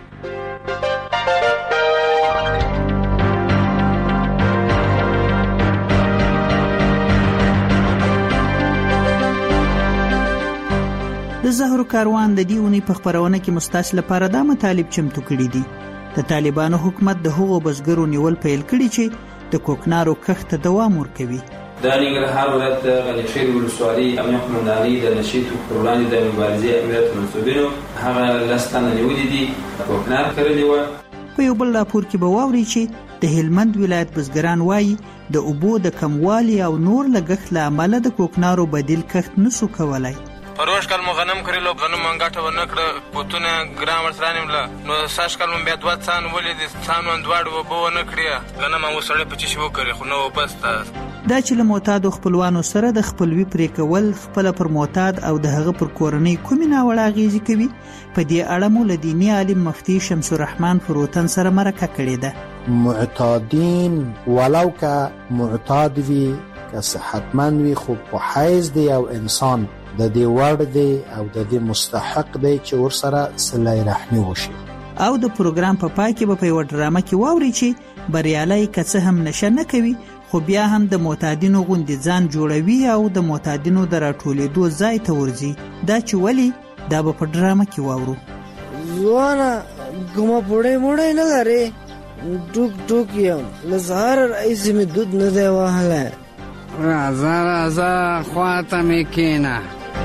د زهرو کاروان د دې اونۍ په خبرونه کې مستاصل لپاره د مطالب چمتو کړي دي. د طالبانو حکومت د هغو بزګرو نیول پیل کړي چې د کوکنارو کښت ته دوام ورکوي. د ننګرهار ولایت غنیخیل ولسوالۍ امنیه قومندانۍ د نشي توکو پر وړاندې د مبارزې امنیت منسوبینو هغه لستانه نیولې دي کوکنار کړلې و. په یو بل راپور کې به واوري چې د هلمند ولایت بزګران وایي د اوبو د کموالي او نور لګښت له امله د کوکنارو بدیل کښت نشو کولای. پروش کال مو غنم کړلو غنم منګاټه ونکړه کوتونه ګرام ورسره نو ساش کال مو بیا دوه څان ولې د څان وندواړ وبو ونکړه غنم مو سره پچې شو کړی خو نو بس تاسو دا چې له معتاد خپلوانو سره د خپلوي پرې کول خپل پر معتاد او د هغه پر کورنۍ کومې ناوړه اغیزې کوي. په دې اړه مو له دیني عالم مفتي شمس الرحمن فروتن سره مرکه کړې ده. معتادین ولو که معتاد وي که صحتمند وي خو په حیث دی او انسان د دې وړ دی او د دې مستحق دی چې ورسره صله رحمي وشي. او د پروګرام په پای کې به په یو ډرامه کې واوري چې بریالي که څه هم نشه نه کوي خو بیا هم د معتادینو غوندې ځان جوړوي او د معتادینو د راټولېدو ځای ته ورځي. دا چې ولې دا به په ډرامه کې واورو. ځوانه کومه پوړې موړې نه لري ټوک ټوک یم له سهار راهیسې مې دود نه دی وهلی. راځه راځه خواته مې کښېنه.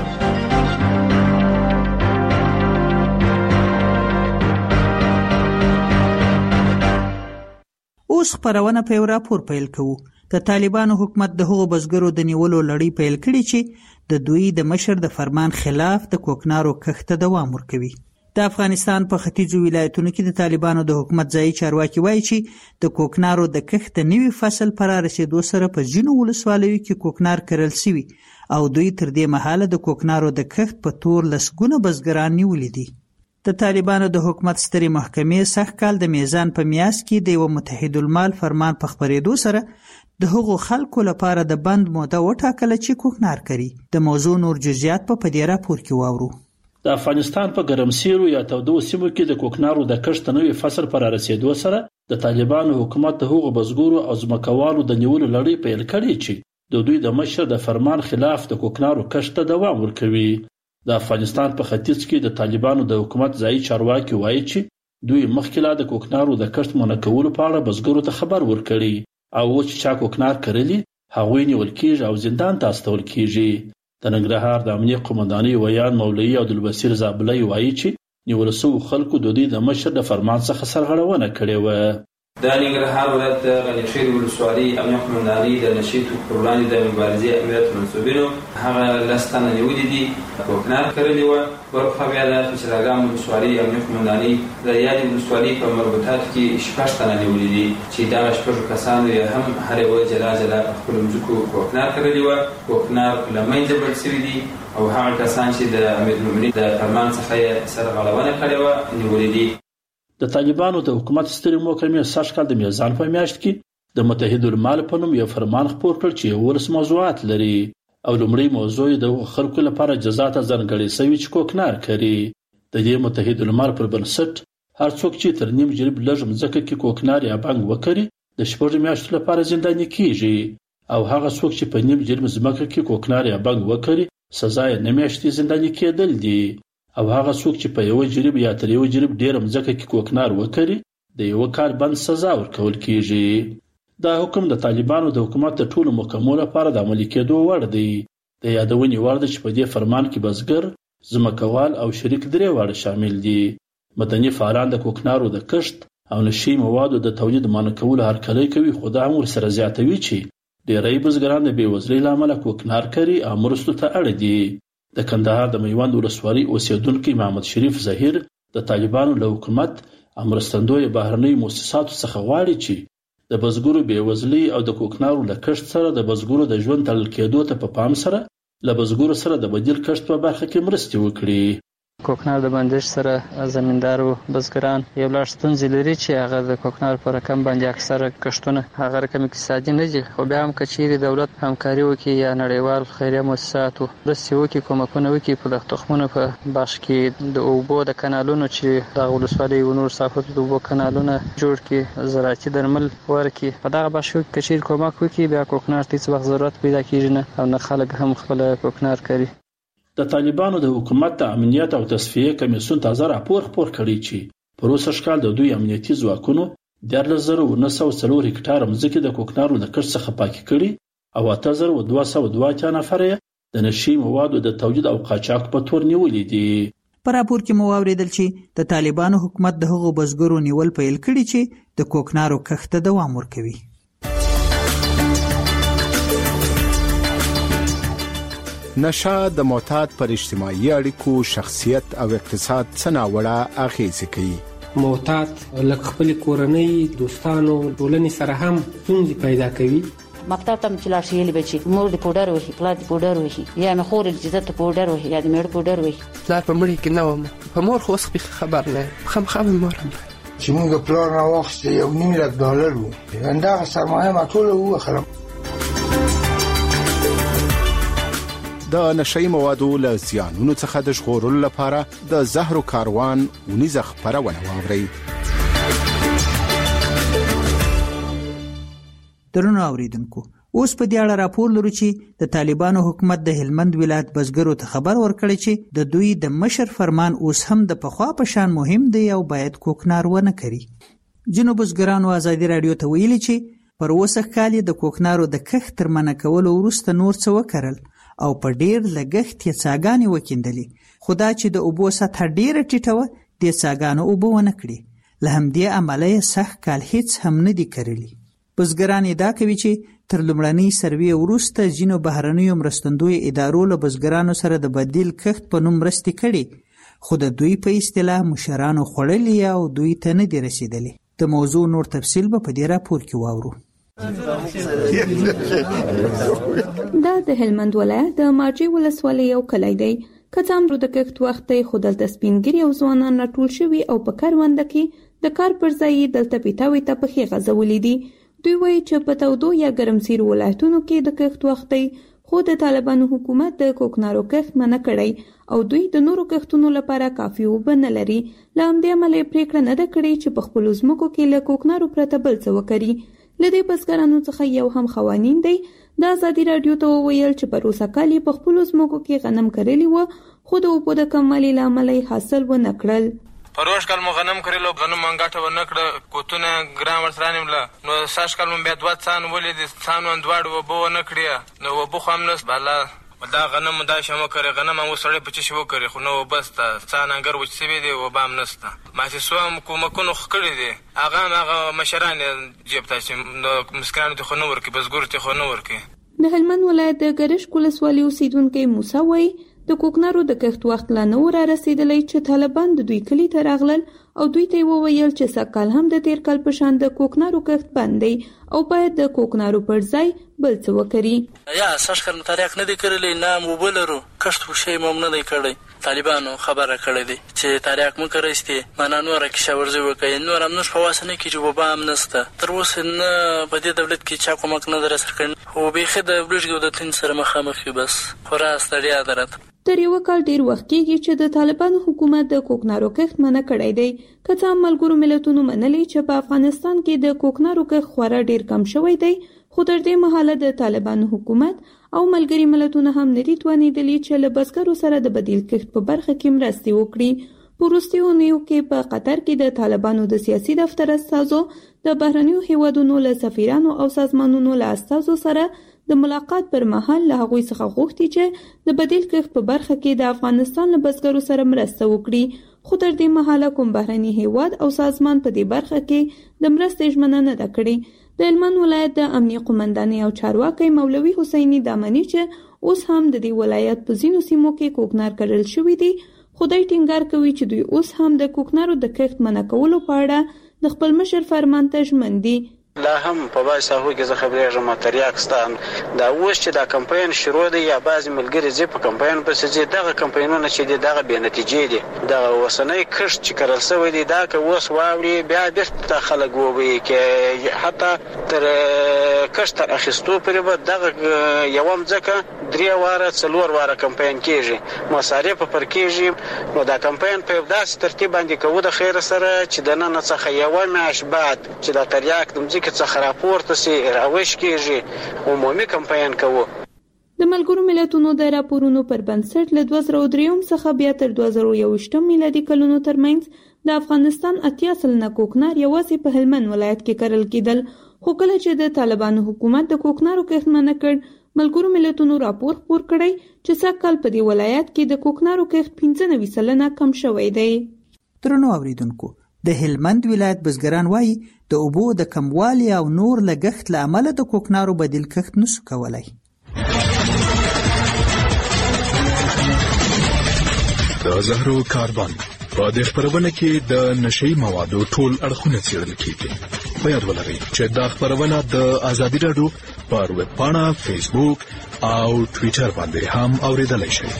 اوس خبرونه په یو راپور پیل کوو. د طالبانو حکومت د هغو بزګرو د نیولو لړۍ پیل کړي چې د دوی د مشر د فرمان خلاف د کوکنارو کښت ته دوام ورکوي. د افغانستان په ختیځو ولایتونو کې د طالبانو د حکومت ځایي چارواکي وایي چې د کوکنارو د کښت نوي فصل پر رسیدو سره په ځینو ولسوالیو کې کوکنار کرل شوي او دوی تر دې مهاله د کوکنارو د کښت په تور لسګونه بزګران نیولي دي. د طالبانو د حکومت سترې محکمې سږ کال د میزان په میاشت کې د یو متحد المال فرمان په خپرېدو سره د هغو خلکو لپاره د بند موده وټاکله چې کوکنار کوي. د موضوع نور جزئیات په دې راپور کې واورو. د افغانستان په ګرمسیرو یا تودو سیمو کې د کوکنارو د کښت نوې فصل پر رسیدو سره د طالبانو حکومت د هغو بزګرو او ځمکوالو د نیولو لړۍ پیل کړې چې د دوی د مشر د فرمان خلاف د کوکنارو کښت ته دوام ورکوي. د افغانستان په ختیځ کې د طالبانو د حکومت ځایي چارواکي وایي چې دوی مخکې لا د کوکنارو د کښت منع کولو په اړه بزګرو ته خبر ورکړي او اوس چې چا کوکنار کرلي هغوی نیول کېږي او زندان ته استول کېږي. د ننګرهار د امنیه قومندانۍ ویان مولوي عبدالبصیر زابلۍ وایي چې نیول شوو خلکو د دوی د مشر د فرمان څخه سرغړونه کړې وه. د ننګرهار ولایت د غنیخېل ولسوالۍ امنیه قومندانۍ د نشې توکو پر وړاندې د مبارزې امنیت منصوبینو هغه 10 تنه نیولي دي کوکنار کرلي وه. ورپخوا بیا د پچراګام ولسوالۍ امنیه قومندانۍ د یادې ولسوالۍ په مربوطاتو کې 6 تنه نیولي دي چې دغه 6 کسانو یې هم هر یوه جلا جلا په خپلو مځکو کوکنار کرلي وه. کوکنار له منځه بړ سوي دي او هغه کسان چې د امیرالمؤمنین د فرمان څخه یې سرغړونه کړې وه نیولي دي. د طالبانو د حکومت سترې محکمې سږ کال د میزان په میاشت کې د متحدالمال په نوم یو فرمان خپور کړ چې 11 موضوعات لري او لومړی موضوع د خلکو لپاره جزا ته ځانګړې شوې چې کوکنار کوي. د دې متحدالمال پر بنسټ هر څوک چې تر نیم جریب لږ مځکه کې کوکنار یا بنګ وکړي د 6 میاشتو لپاره زنداني کیږي او هغه څوک چې په نیم جریب ځمکه کې کوکنار یا بنګ وکړي سزا یې 9 میاشتې زنداني کېدل دي او هغه څوک چې په یو جریب یا تر یو جریب ډیر مځکه کې کوکنار وکړي د یو کال بند سزا ورکول کیږي. دا حکم د طالبانو د حکومت د ټولو محکمو لپاره د عملي کېدو وړ دی. د یادونې وړ ده چې په دې فرمان کې بزګر، ځمکوال او شریک درې واړه شامل دي. مدني فعالان د کوکنارو د کښت او نشي موادو د تولید منع کولو هرکلی کوي، خو دا هم ورسره زیاتوي چې ډېری بزګران د بېوزلۍ له امله کوکنار کوي او مرستو ته اړ دي. د کندهار د میوند ولسوالۍ اوسیدونکي محمد شریف ظهیر د طالبانو له حکومت او مرستندویه بهرنیو مؤسساتو څخه غواړي چې د بزګرو بېوزلۍ او د کوکنارو له کښت سره د بزګرو د ژوند تړل کېدو ته په پام سره له بزګرو سره د بدیل کښت په برخه کې مرستې وکړي. کوکنار د بندش سره زمیندارو بزګران یو لړ ستونزې لري چې هغه د کوکنار په رقم باندې اکثره کښتونه هغه رقم اقتصادي نه دي، خو بیا هم که چیرې دولت همکاري وکړي یا نړیوال خیریه مؤسساتو مرستې وکړي، کومکونه وکړي په دغه تخمونو په بخش کې د اوبو د کانالونو چې دغه ولسوالۍ او نور ساحو د اوبو کانالونه جوړ کړي، زراعتي درمل ورکړي، په دغه بخش کې که چیرې کومک وکړي بیا کوکنار ته هېڅ وخت ضرورت پیدا کېږي نه او نه خلک هم خپله کوکنار کوي. د طالبانو د حکومت د امنیت او تصفیه کمیسیون تازه راپور خپور کړی چې په روسه ښکال د دوی امنیتي ځواکونو 13904 هکټار ځمکې د کوکنارو د کښت څخه پاکې کړي او 8202 نفر د نشي موادو د تولید او قاچاق په تور نیولې دي. په راپور کې مو واوریدل چې د طالبانو حکومت د هغو بزګرو نیول پیل کړي چې د کوکنارو کښت ته دوام ورکوي. نشه د معتاد پر اجتماعي اړیکو، شخصیت او اقتصاد څه ناوړه اغیزې کوي. معتاد لکه خپل کورنۍ، دوستانو، ټولنې سره هم ستونزې پیدا کوي. مکتب ته چې لاړ شي یلی بچي مور د پودر وهي، پلار د پودر وهي، یا مې خور د عزت پودر وهي، یا د میړه پودر وهي. پلار په مړي کې نه وم، په مور خو اوس خبر نه خامخا مې مور هم چې موږ پلار نه واخیستې یو $900 وو، همدغه سرمایه ما ټوله ووخرم. د نشئی موادو له زیانونو څخه د ژغورلو لپاره د زهرو کاروان ونیزه خپرونه واورئ. درنو اوریدونکو، اوس په دې اړه راپور لرو چې د طالبانو حکومت د هلمند ولایت بزګرو ته خبر ورکړی چې د دوی د مشر فرمان اوس هم د پخوا په شان مهم دی او باید کوکنار ونه کړي. ځینو بزګرانو ازادي راډیو ته ویلي چې پر اوسه کال د کوکنارو د کښت تر منع کولو وروسته نور څه وکړل او په ډیر لګښت یې څاګانې وکیندلې، خو دا چې د اوبو سطحه ډیره ټیټه وه دې څاګانو اوبه ونه کړي. له همدې امله یې سږ کال هیڅ هم نه دي کرلي. بزګران ادعا کوي چې تر لومړنۍ سروې وروسته ځینو بهرنیو مرستندویو ادارو له بزګرانو سره د بدیل کښت په نوم مرستې کړي، خو د دوی په اصطلاح مشرانو خوړلي او دوی ته نه دي رسیدلي. د موضوع نور تفصیل به په دې راپور کې واورو. دا د هلمند ولایت د مارجې ولسوالۍ یو کلی دی. که څه هم د کښت وخت دی، خو دلته سپینګیري او ځوانان راټول شوي او په کرونده کې د کار پر ځای دلته پیتاوي ته پښې غځولې دي. دوی وایي چې په تودو یا ګرمسیرو ولایتونو کې د کښت وخت دی، خو د طالبانو حکومت د کوکنارو کښت منع کړی او دوی د نورو کښتونو لپاره کافي اوبه نه لري. له همدې امله یې پرېکړه نه ده کړې چې په خپلو ځمکو کې له کوکنارو پرته بل څه وکړي. لدې بزګرانو څخه یو هم خوانین دی د ازادي راډیو ته وویل چې په روسا کال په خپل ځمکو کې غنم کرلی و خو د اوبو د کموالي له امله حاصل ونه کړل. پروش کال مو غنم کړلو غنم منګاټه ونه کړه کوتونه ګرام ورسره نیمله نو ساش کال مو بیا دوه څان ولید څانو اندواړ و بو نه کړیا نو و بو خامنس بالا دا غنم دا شمو کړی غنم مو سړی په چشي وکړي خو نو بس تا څان انګر وچ سوي دی و بام نسته ما چې سوم کومکونو خکړی دی هغه مشران جيب تاسو نو مسکران ته خو نو ورکی بس ګور ته خو نو ورکی. د هلمند ولایت د ګرشک ولسوالۍ اوسیدونکي موسی وایي د کوکنارو د کښت وخت لا نه ور رسیدلی چې طالبان د دوی کلی ته راغلل او دوی ته وویل چې سکهال هم د تیر کال په شان د کوکنارو کښت بند دی او باید د کوکنارو پر ځای بل څه وکړي. یا سشکر تاریخ نه دی کړلی نه موبایل ورو کښت خو شی مم نه دی کړی طالبانو خبره کړې دي چې تاریخ مو کړی معنا نور کې شاورځي وکړي نور هم نش په واسنه کې چې وبا هم نسته تر اوسه نه په دې دولت کې چا کومک نه درسر کړي او به خد بلوجګو د تین سره مخامخ بس خورا ستړیا درته. تر یو کال ډیر وخت کېږي چې د طالبانو حکومت د کوکنارو کښت منع کړی دی که څه هم ملګرو ملتونو منلي چې په افغانستان کې د کوکنارو کښت خورا ډیر کم شوی دی خو تر دې مهاله د طالبانو حکومت او ملګري ملتونه هم نه دي توانېدلي چې له بزګرو سره د بدیل کښت په برخه کې مرستې وکړي. په وروستیو اونیو کې په قطر کې د طالبانو د سیاسي دفتر استازو د بهرنیو هیوادونو له سفیرانو او سازمانونو له استازو سره د ملاقات پر مهال له هغوی څخه غوښتي چې د بدیل کښت په برخه کې د افغانستان له بزګرو سره مرسته وکړي خو تر دې مهاله کوم بهرني هیواد او سازمان په دې برخه کې د مرستې ژمنه نه ده کړې. د هلمند ولایت د امنیه قومندانۍ او چارواکي مولوي حسیني دامني چې اوس هم د دې ولایت په ځینو سیمو کې کوکنار کرل شوي دي خدای ټینګار کوي چې دوی اوس هم د کوکنارو د کښت منع کولو په اړه د خپل مشر فرمان ته ژمن دي. لا هم په بعض ساحو کې زه خبرېږم تریاک ستان دا اوس چې دا کمپاین شروع دی یا بعضې ملګري ځي په کمپاین پسې ځي دغه کمپاینونه چې دي دغه بې نتیجې دي دغه اوسنی کښت چې کرل سوی دی دا که اوس واوړي بیا بېرته خلک ووایي که حتی تر کښت تر اخیستو پورې به دغه یوه مځکه 3 واره 4 واره کمپاین کېږي مصارف پر کېږي نو دا کمپاین په یو داسې ترتیب باندې کوو د خیر سره چې د نن څخه یوه میاشت بعد چې دا تریاک د کې څخه راپورته سي راوښ کېږي عمومي کمپاین کوو. د ملګرو ملتونو د راپورونو پر بنسټ له 2003 څخه بیا تر 2021 میلادي کلونو ترمنځ د افغانستان 80 سلنه کوکنار یوازې په هلمند ولایت کې کرل کېدل خو کله چې د طالبانو حکومت د کوکنارو کښت منع کړ ملګرو ملتونو راپور خپور کړی چې سږ کال په دې ولایت کې د کوکنارو کښت 95 سلنه کم شوی دی. درنو اوریدونکو د هلمند ولایت بزګران وایي د اوبو د کموالي او نور لګښت له امله د کوکنارو بدیل کښت نشو کولای. د زهرو کاروان په دې خبرونه کې د نشئی موادو ټول اړخونه څېړل کیږي. په یاد ولرئ چې دا خبرونه د ازادي راډیو پر ویب پاڼه فیسبوک او ټوئیټر باندې هم اوریدلای شئ.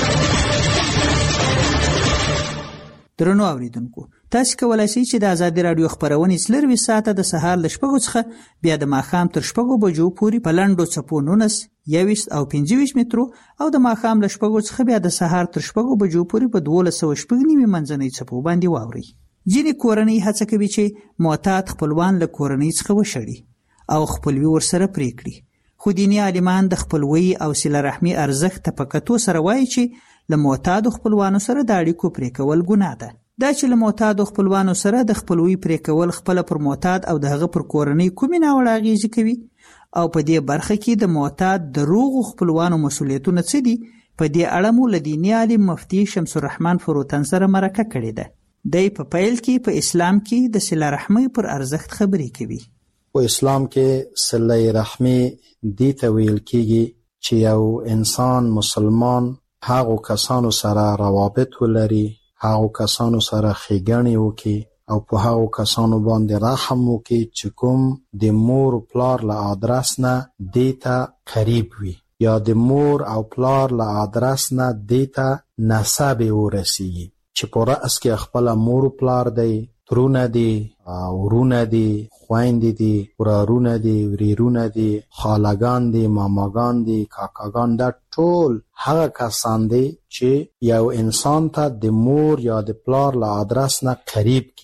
درنو اوریدونکو تاسو کولای شئ چې د ازادي راډیو خبرونه سلروي ساعته د سهار ل 6 څخه بیا د ماښام تر 6 بجو پورې په لنډو چپو 19 21 او 25 مترو او د ماښام ل 6 څخه بیا د سهار تر 6 بجو پورې په 1290 منځنۍ چپو باندې واوري. ځینې کورنۍ هڅه کوي چې معتاد خپلوان له کورنۍ څخه وشړي او خپلوي ورسره پرې کړي خو دیني عالمان د خپلوي او صله رحمي ارزښت ته په کتو سره وایي چې له معتادو خپلوانو سره د اړیکو پرې کول ګناه ده. دا چې له معتادو خپلوانو سره د خپلوي پرې کول خپل پر معتاد او د هغه پر کورنۍ کومې ناوړه اغیزې کوي او په دې برخه کې د معتاد د روغ خپلوانو مسولیتونه څه دي په دې اړه مو له دیني عالم مفتی شمس الرحمن فروتن سره مرکه کړې ده. دی په پیل کې په اسلام کې د صله رحمۍ پر ارزښت خبرې کوي. په اسلام کې صله رحمي دې ته ویل کېږي چې یو انسان مسلمان هغو کسانو سره روابط ولري هغو کسانو سره ښېګڼې وکړي او په هغو کسانو باندې رحم وکړي چې کوم د مور او پلار له ادرس نه دې ته قریب وي یا د مور او پلار له ادرس نه دې ته نسب ورسیږي چې په رأس کې خپله مور او پلار دی ترونه دي ورونه دي خویندې دي ورارونه دي وریرونه دي خالګان دي ماماګان دي کاکاګان دا ټول هغه کسان دي چې یو انسان ته د مور یا د پلار له ادرس نه قریب کیږي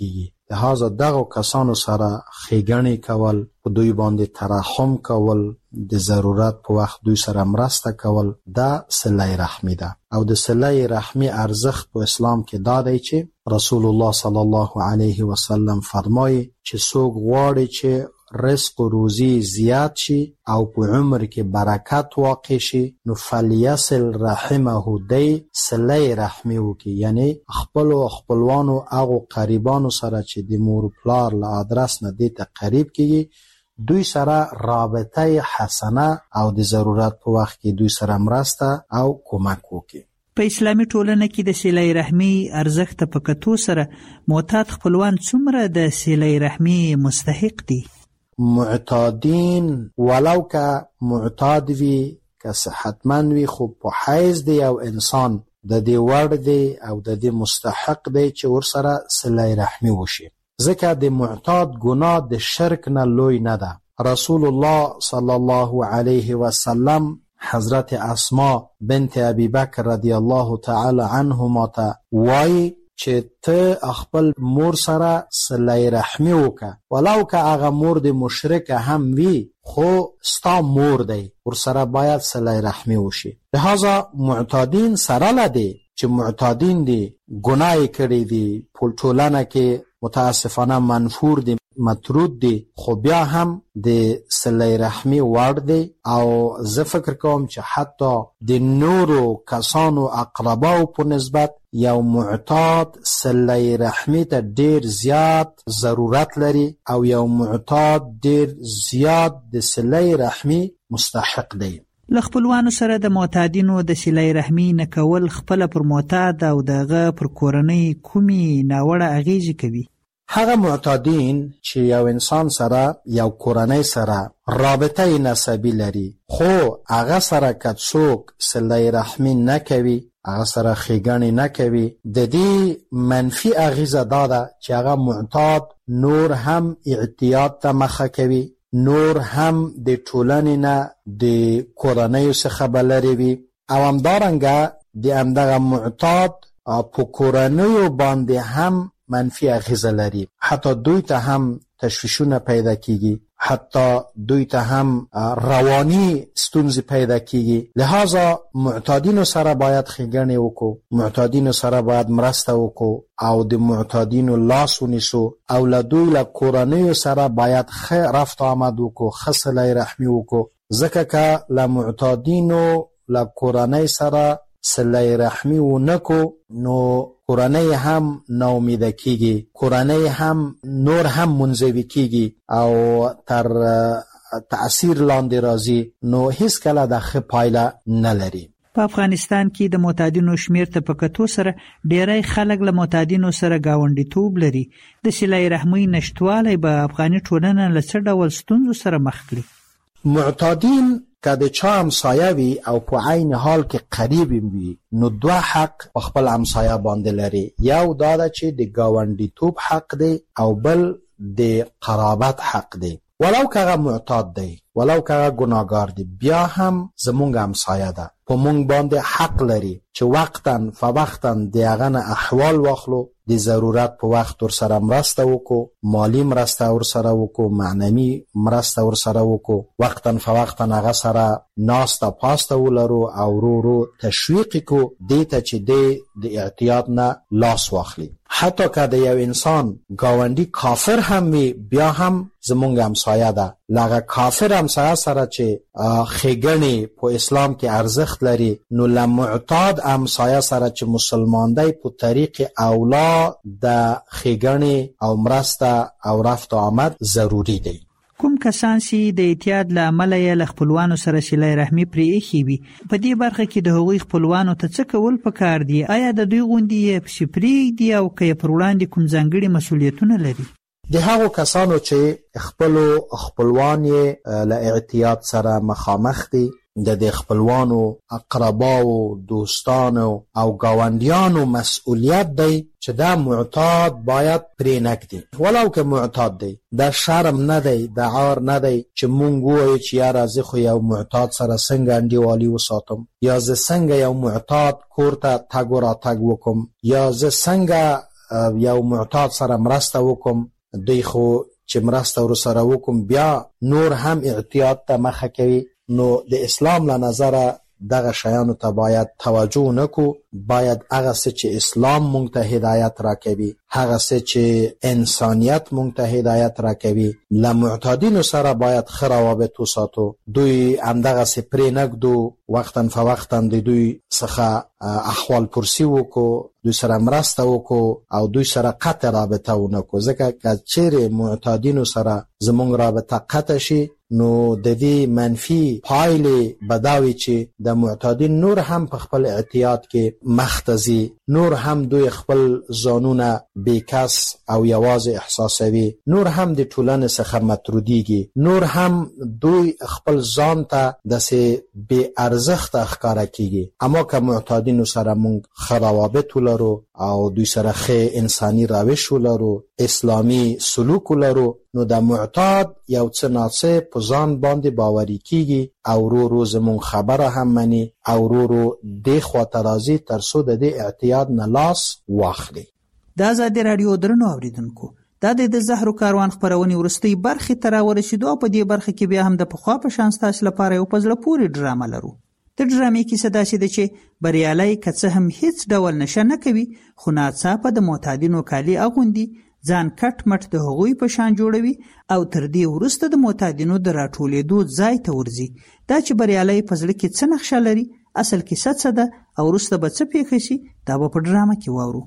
لہذا دغه کسانو سره ښېګڼې کول، په دوی باندې ترحم کول، د ضرورت په وخت دوی سره مرسته کول، دا صله رحمي ده. او د صله رحمي ارزښت په اسلام کې دا دی چې رسول الله صلی الله علیه وسلم فرمایي چې څوک غواړي چې رزق و روزی زیات شي او په عمر کې برکت واقع شي، نو فلیصل رحمه، دی صله رحمي وکړي. یعنی خپلو خپلوانو هغو قریبانو سره چې د مور پلار له ادرس نه دې ته قریب کېږي، دوی سره رابطه حسنه او د ضرورت په وخت کې دوی سره مرسته او کمک وکړي. په اسلامي ټولنه کې د صله رحمي ارزښت په کتو سره معتاد خپلوان څومره د صله رحمي مستحق دي؟ معتادین ولو که معتاد وي، که صحتمند وي، خو په حیث دی او انسان د دې وړ دی او د دې مستحق دی چې ورسره صله رحمي وشي. ځکه د معتاد ګناه د شرک نه لوی نه ده. رسول الله صلی الله علیه وسلم حضرت اسماء بنت ابي بکر رضی الله تعالی عنهما ته وایي چې ته خپل مور سره صله رحمي وکړه، ولو که هغه مور د مشرک هم وي، خو ستا مور دی، ورسره باید صله رحمي وشي. لہذا معتادین سره لدی چې معتادین دي، ګناه کړی دي، په ټولنه کې متاسفانه منفور دي، مطرود دي، خو بیا هم د صله رحمي وړ دي. او زه فکر کوم چې حتی د نورو کسانو اقرباو په نسبت یو معتاد صله رحمي ته ډیر زیات ضرورت لري او یو معتاد ډیر زیات د صله رحمي مستحق دی. له خپلوانو سره د معتادینو د صله رحمي نه کول خپله پر معتاد او دغه پر کورنۍ کومې ناوړه اغیزې کوي؟ هغه معتادین چې یو انسان سره یو کورنۍ سره رابطه نسبی لري، خو هغه سره که څوک صله رحمي نه کوي، هغه سره ښېګڼې نه کوي، د دې منفي اغیزه دا ده چې هغه معتاد نور هم اعتیاد ته مخه کوي، نور هم د ټولنې نه د کورنیو څخه به لرې وي، او همدارنګه د همدغه معتاد په کورنیو باندې هم منفي اغیزه لري. حتی دوی ته هم تشویشونه پیدا کیږي، حتی دوی ته هم رواني ستونزې پیدا کیږي. لہذا معتادینو سره باید ښېګڼې وکړو، معتادینو سره باید مرسته وکړو او د معتادینو لاس ونیسو، او له دوی له کورنیو سره باید ښه رفت آمد وکړو، ښه صله رحمي وکړو. ځکه که له معتادینو له کورنۍ سره صله رحمي ونکو، نو کورنۍ هم ناامیده کیږي، کورنۍ هم نور هم منزوي کیږي او تر تأثیر لاندې راځي، نو هیڅ کله د ښه پایله نه لري. په افغانستان کې د معتادینو شمیر ته په کتو سره ډیری خلک له معتادینو سره ګاونډیتوب لري. د صله رحمۍ نشتوالی به افغاني ټولنه له څه ډول ستونزو سره مخ کړي؟ معتادین که د چا همسایه وي او په عین حال کې قریب وي، نو دوه حق په خپل همسایه باندې لري. یو دا ده چې د ګاونډیتوب حق دی او بل د قرابت حق دی. ولو که هغه معتاد دی، ولو که هغه ګناهګار دی، بیا هم زمونږ همسایه ده، په مونږ باندې حق لري چې وقتاً فوقتاً د هغه نه احوال واخلو، د ضرورت په وخت ورسره مرسته وکړو، مالی مرسته ورسره وکړو، معنوي مرسته ورسره وکړو، وقتاً فوقتاً هغه سره ناسته پاسته ولرو او ورو ورو تشویق کو دې ته چې د اعتیاد نه لاس واخلي. حتی که د یو انسان گاونډي کافر هم وي، بیا هم زمونږ همسایه ده. لغه کافر همسایه سره چې ښېګڼې په اسلام کې ارزښت لري، نو له معتاد همسایه سره چې مسلمان دی په طریق اولا د ښېګڼې او مرسته او رفت آمد ضروری دی. کوم کسان چې د اعتیاد له امله یې له خپلوانو سره صله رحمي پرې ایښې وي، په دې برخه کې د هغوی خپلوانو ته څه کول پکار دي؟ آیا د دوی غوندې یې پسې پرېږدي او که یې پر وړاندې کوم ځانګړي مسؤلیتونه لري؟ د هغو کسانو چې خپلو خپلوان یې له اعتیاد سره مخامخ دي، د خپلوانو، اقرباو، دوستانو او گاونډیانو مسؤلیت دی چې دا معتاد باید پرې نږدي. ولو که معتاد دی، دا شرم نه دی، دا عار نه دی چې مونږ ووایو چې یاره زه خو یو معتاد سره څنګه انډیوالي وساتم، یا زه څنګه یو معتاد کور ته تګ و راتګ وکم، یا زه څنګه یو معتاد سره مرسته وکم، دوی خو چې مرسته ورسره وکم بیا نور هم اعتیاد ته مخه کوي. نو د اسلام له نظره دغه شیانو ته باید توجه نکو. باید هغه څه چې اسلام مونږ ته هدایت راکوي، هغه څه چې انسانیت مونږ ته هدایت راکوي، له معتادینو سره باید ښه روابط وساتو. دوی همدغسې پرې نږدو، وقتا فوقتا د دوی څخه احوال پرسی وکړو، دوی سره مرسته وکړو او دوی سره قطع رابطه ونکړو. ځکه که چیرې معتادینو سره زمونږ رابطه قطع شي نو د دې منفي پایلې به دا وي چې د معتادین نور هم په خپل اعتیاد کې مختزي، نور هم دوی خپل ځانونه بیکس او یوازې احساسوي، نور هم د ټولنې څخه مطرودیږي، نور هم دوی خپل ځان ته داسې بې ارزښته ښکاره کیږي. اما که معتادینو سره مونږ ښه روابط ولرو او دوی سره ښه انساني روش ولرو، اسلامي سلوک ولرو، نو د معتاد یو څه ناڅه په ځان باندې باوري کیږي او ورو ورو زمونږ خبره هم مني او ورو ورو دې خواته راځي تر څو د دې اعتیاد نه لاس واخلي. د ازادي راډیو درنو اوریدونکو، دا د زهرو کاروان خپرونې وروستۍ برخې ته راورسېدو او په دې برخه کې بیا هم د پخوا په شان ستاسو لپاره یو په زړه پورې ډرامه لرو. د ډرامې کیسه داسې ده چې بریالی که څه هم هیڅ ډول نشه نه کوي، خو ناڅاپه د معتادینو کالي اغوندي، ځان کټ مټ د هغوی په شان جوړوي او تر دې وروسته د معتادینو د راټولېدو ځای ته ورځي. دا چې بریالی په زړه کې څه نقشه لري، اصل کیسه څه ده او وروسته به څه پیښه شي، دا به په ډرامه کې واورو.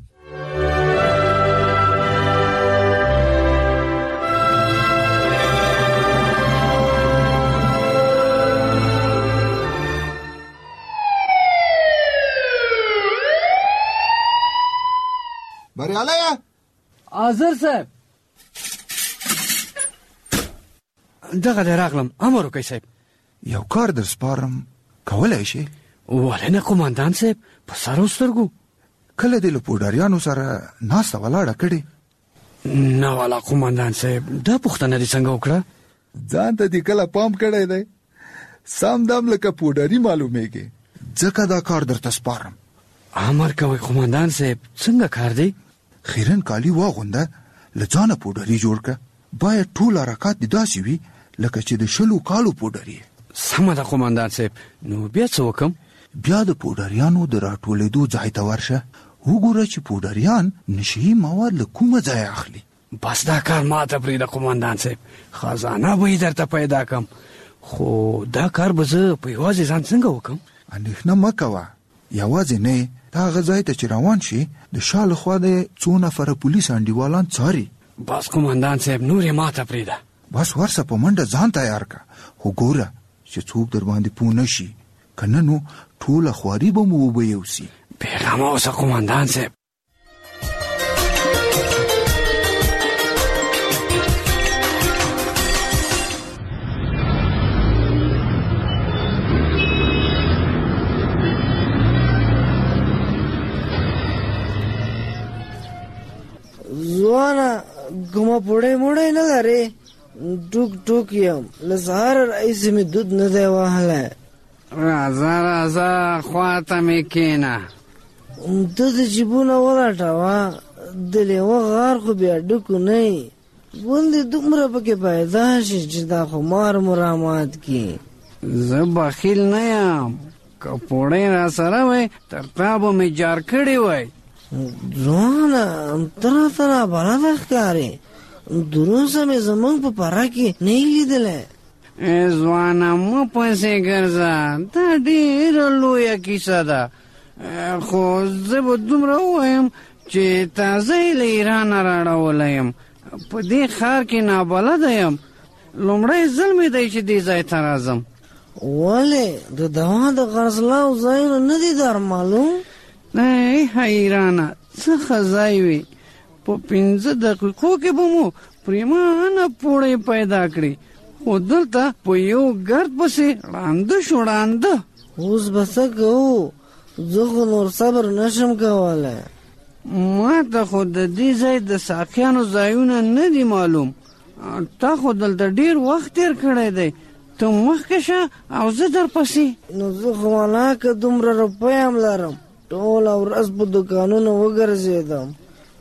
بریالی حاضر صاحب، دغه دی راغلم. امر وکړئ صاحب. یو کار در سپارم، کولی شي؟ ولې نه قومندان صاحب، په سر او سترګو. کله دې له پوډاریانو سره ناسته ولاړه کړې؟ نه والا قومندان صاحب، دا پوښتنه دې څنګه وکړه؟ ځان ته دې کله پام کړی دی؟ سم دم لکه پوډاري معلومیږي، ځکه دا کار درته سپارم. امر کوئ قومندان صاحب، څنګه کار دی؟ خیرن کالی واغونده، له ځانه پوډري جوړ که. باید ټول حرکات دې داسې وي لکه چې د 20 کالو پوډري. سمه ده قومندان صاحب، نو بیا څه وکم؟ بیا د پوډریانو د راټولېدو ځای ته ورشه، وګوره چې پوډریان نشهي مواد له کومه ځای اخلي. بس دا کار ما ته پرېږده قومندان صاحب، خزانه به یې درته پیدا کم. خو دا کار به زه په یوازې ځان څنګه وکم؟ اندېښنه مه کوه، یوازې نه دا هغه ځای ته چې روان شي د شا له خوا د 2 نفره پولیس انډیوالان څاري. بس قومندان صاحب، نور یې ما ته پرېږده. بس ورسه په منډه ځان تیار که، خو ګوره چې څوک در باندې پوه نه شي، که نه نو ټوله خواري به مو وبه یوسي. بېغمه اوسه قومندان صاحب. ځوانه کومه پوړی موړی نه لرې؟ ټوک ټوک یم، له سهاره راهیسې مې دود نه دی وهلی. راځه راځه خواته مې کښېنه. ته د جیبونه ولټوه، د لیوه غار خو بیا ډکو نه یي، ولې دومره پکې پیدا شي چې دا خمار مو رامات کړي. زه بخیل نه یم، که پوړی را سره وی تر تا به مې جار کړی وی. ځوانه ته راته نابلده ښکارې، دروسه مې زمونږ په پره کې نه یې لیدلی. ځوانه مه پسې ګرځه، دا ډېره لویه کیسه ده، خو زه به دومره ووایم چې تازه یې له ایرانه راړولی یم. په دې ښار کې نابلده یم، لومړی ځل مې دی چې دې ځای ته راځم. ولې د دوا د خرڅلاو ځایونه نه دي در معلوم؟ ای حیرانه، څه ښه ځای وي، په 5 دقیقو کې به مو پریمانه پوړی پیدا کړي، خو دلته په یو ګرد پسې ړانده شو ړانده. اوس به څه کوو؟ زه خو نور صبر نشم کولی. ما ته خو د دې ځای د ساقیانو ځایونه نه دي معلوم، تا خو دلته ډېر وخت تېر کړی دی، ته مخکې شه او زه در پسې. نو زه خو ولاکه دومره روپۍ هم لرم، ټوله ورځ په دوکانونو وګرځېدم،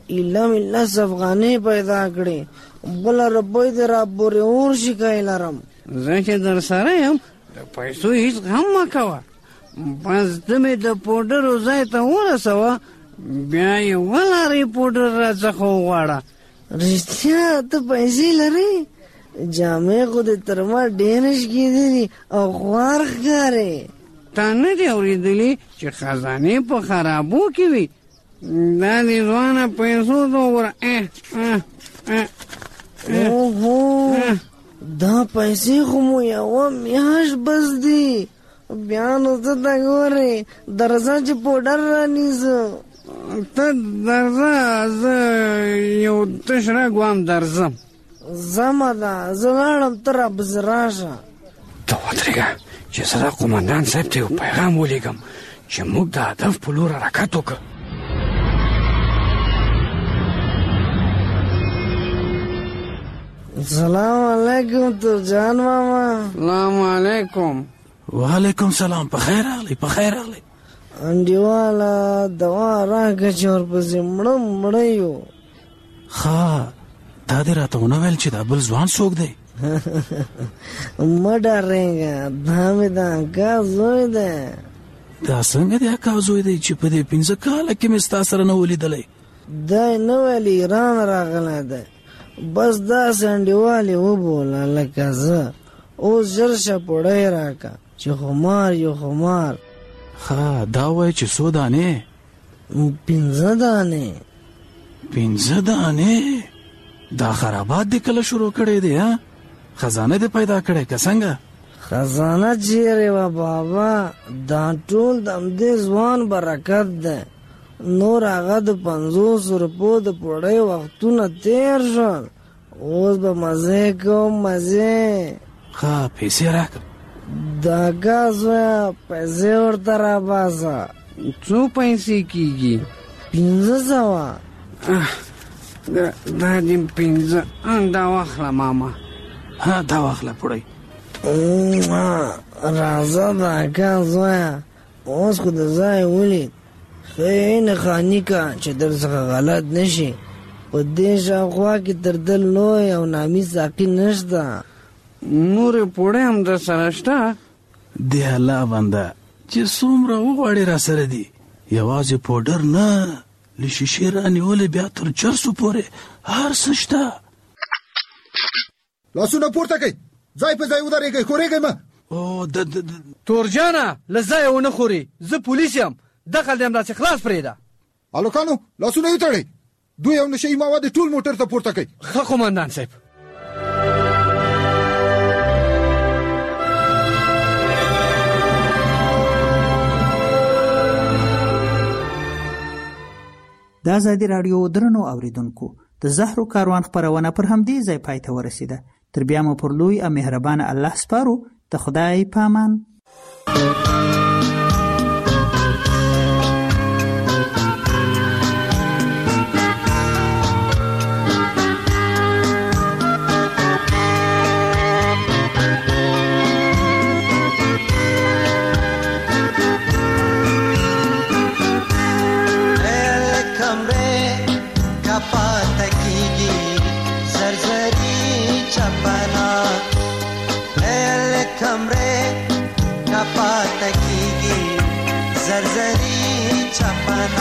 ایله مله افغانۍ پیدا کړې بله روپۍ دې را پورې ورشي که لرم زه چې در سره یم د پیسو هېڅ غم مه کوه بس ته مې د پوډرو ځای ته ورسوه بیا یې ولارې پوډر را څخه وغواړه. رښتیا ته پیسې لرې؟ جامې خو دې تر ما ډېرې شکېدلي او خوار ښکارې. تا نه دې اورېدلي چې خزانې په خرابو کې وي؟ دا دې ځوانه پیسو ته وګوره. اوهو دا پیسې خو مو یوه میاشت بس دي. بیا نو ته ته ګورې درځه چې پوډر رانیسه. ته درځه زه یو تش رګ درځم. زمه ده زه لاړم ته راپسې راشه. ته ودرېږه چې زه د قومندان صاحب ته یو پیغام ولیږم چې موږ د هدف په لور حرکت وکړو. سلام علیکم ترجان ماما. سلام علیکم. وعلیکم سلام. په خیر راغلی په خیر راغلی. انډیواله دوا راکړه چې ورپسې مړه یو. ښه دا دې راته ونه ویل چې دا بل ځوان څوک دی؟ مه ډارېږه دا مې د اکا زوی دی. دا څنګه د اکا زوی دی چې په دې 15 کاله کې مې ستا سره نه ولیدلی؟ دی نه ویل ایران راغلی دی بس داسې انډیوالې وبوله لکه زه. اوس ژر شه پوړی راکړه چې خمار یو خمار. ښه دا وایي چې څو دانې؟ 15 دانې. 15 دانې؟ دا خرابات دې کله شروع کړی دی؟ خزانه دې پیدا کړی که څنګه؟ خزانه چیرې وه بابا؟ دا ټول د همدې ځوان برکت دی. نور هغه د 50 روپو د پوړۍ وختونه تیر شول. اوس به مزې کوم مزې. ښه پیسې راکړه. د اکا زویه پیسې ورته راباسه. څو پیسې کېږي؟ 1500. دا دې 15 دا واخله ماما. ها دا واخله پوړۍ. راځه د اکا زویه اوس خو د ځای ولید. ښه نه خاني که چې در څخه غلط نشي. په دې شاوخوا کې تر ده لوی او نامي ساقي نشته. نورې پوړۍ هم در سره شته؟ د الله بنده چې څومره وغواړې را سره دي. یوازې پوډر نه له شیشې رانیولې بیا تر چرسو پورې هر څه شته. لاسونه پورته کړئ ځای په ځای ودرېږئ ښورېږئ مه. تورجانه له ځایه ونه خورې. زه پولیس یم دخل دې همداسې خلاص پرېږده. هلکانو لاسونه یې وتړئ. دوی او نشه یي مواد ټول موټر ته پورته کړئ. ښه قومندان صاحب. د ازادي راډیو درنو اوریدونکو د زهرو کاروان خپرونه پر همدې ځای پای ته ورسیده. تر بیا مو پر لوی او مهربانه الله سپارو. د خدای پامان.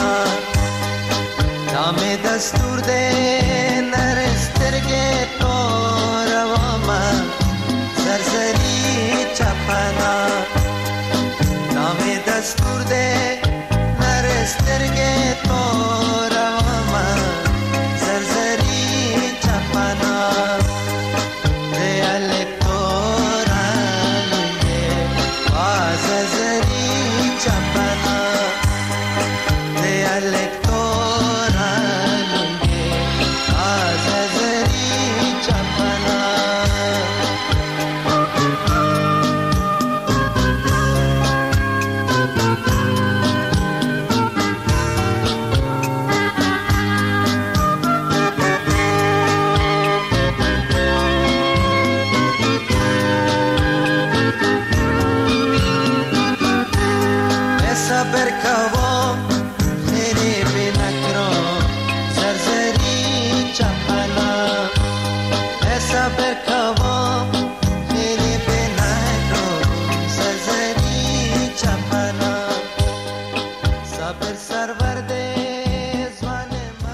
دستور دے نر سترگے تو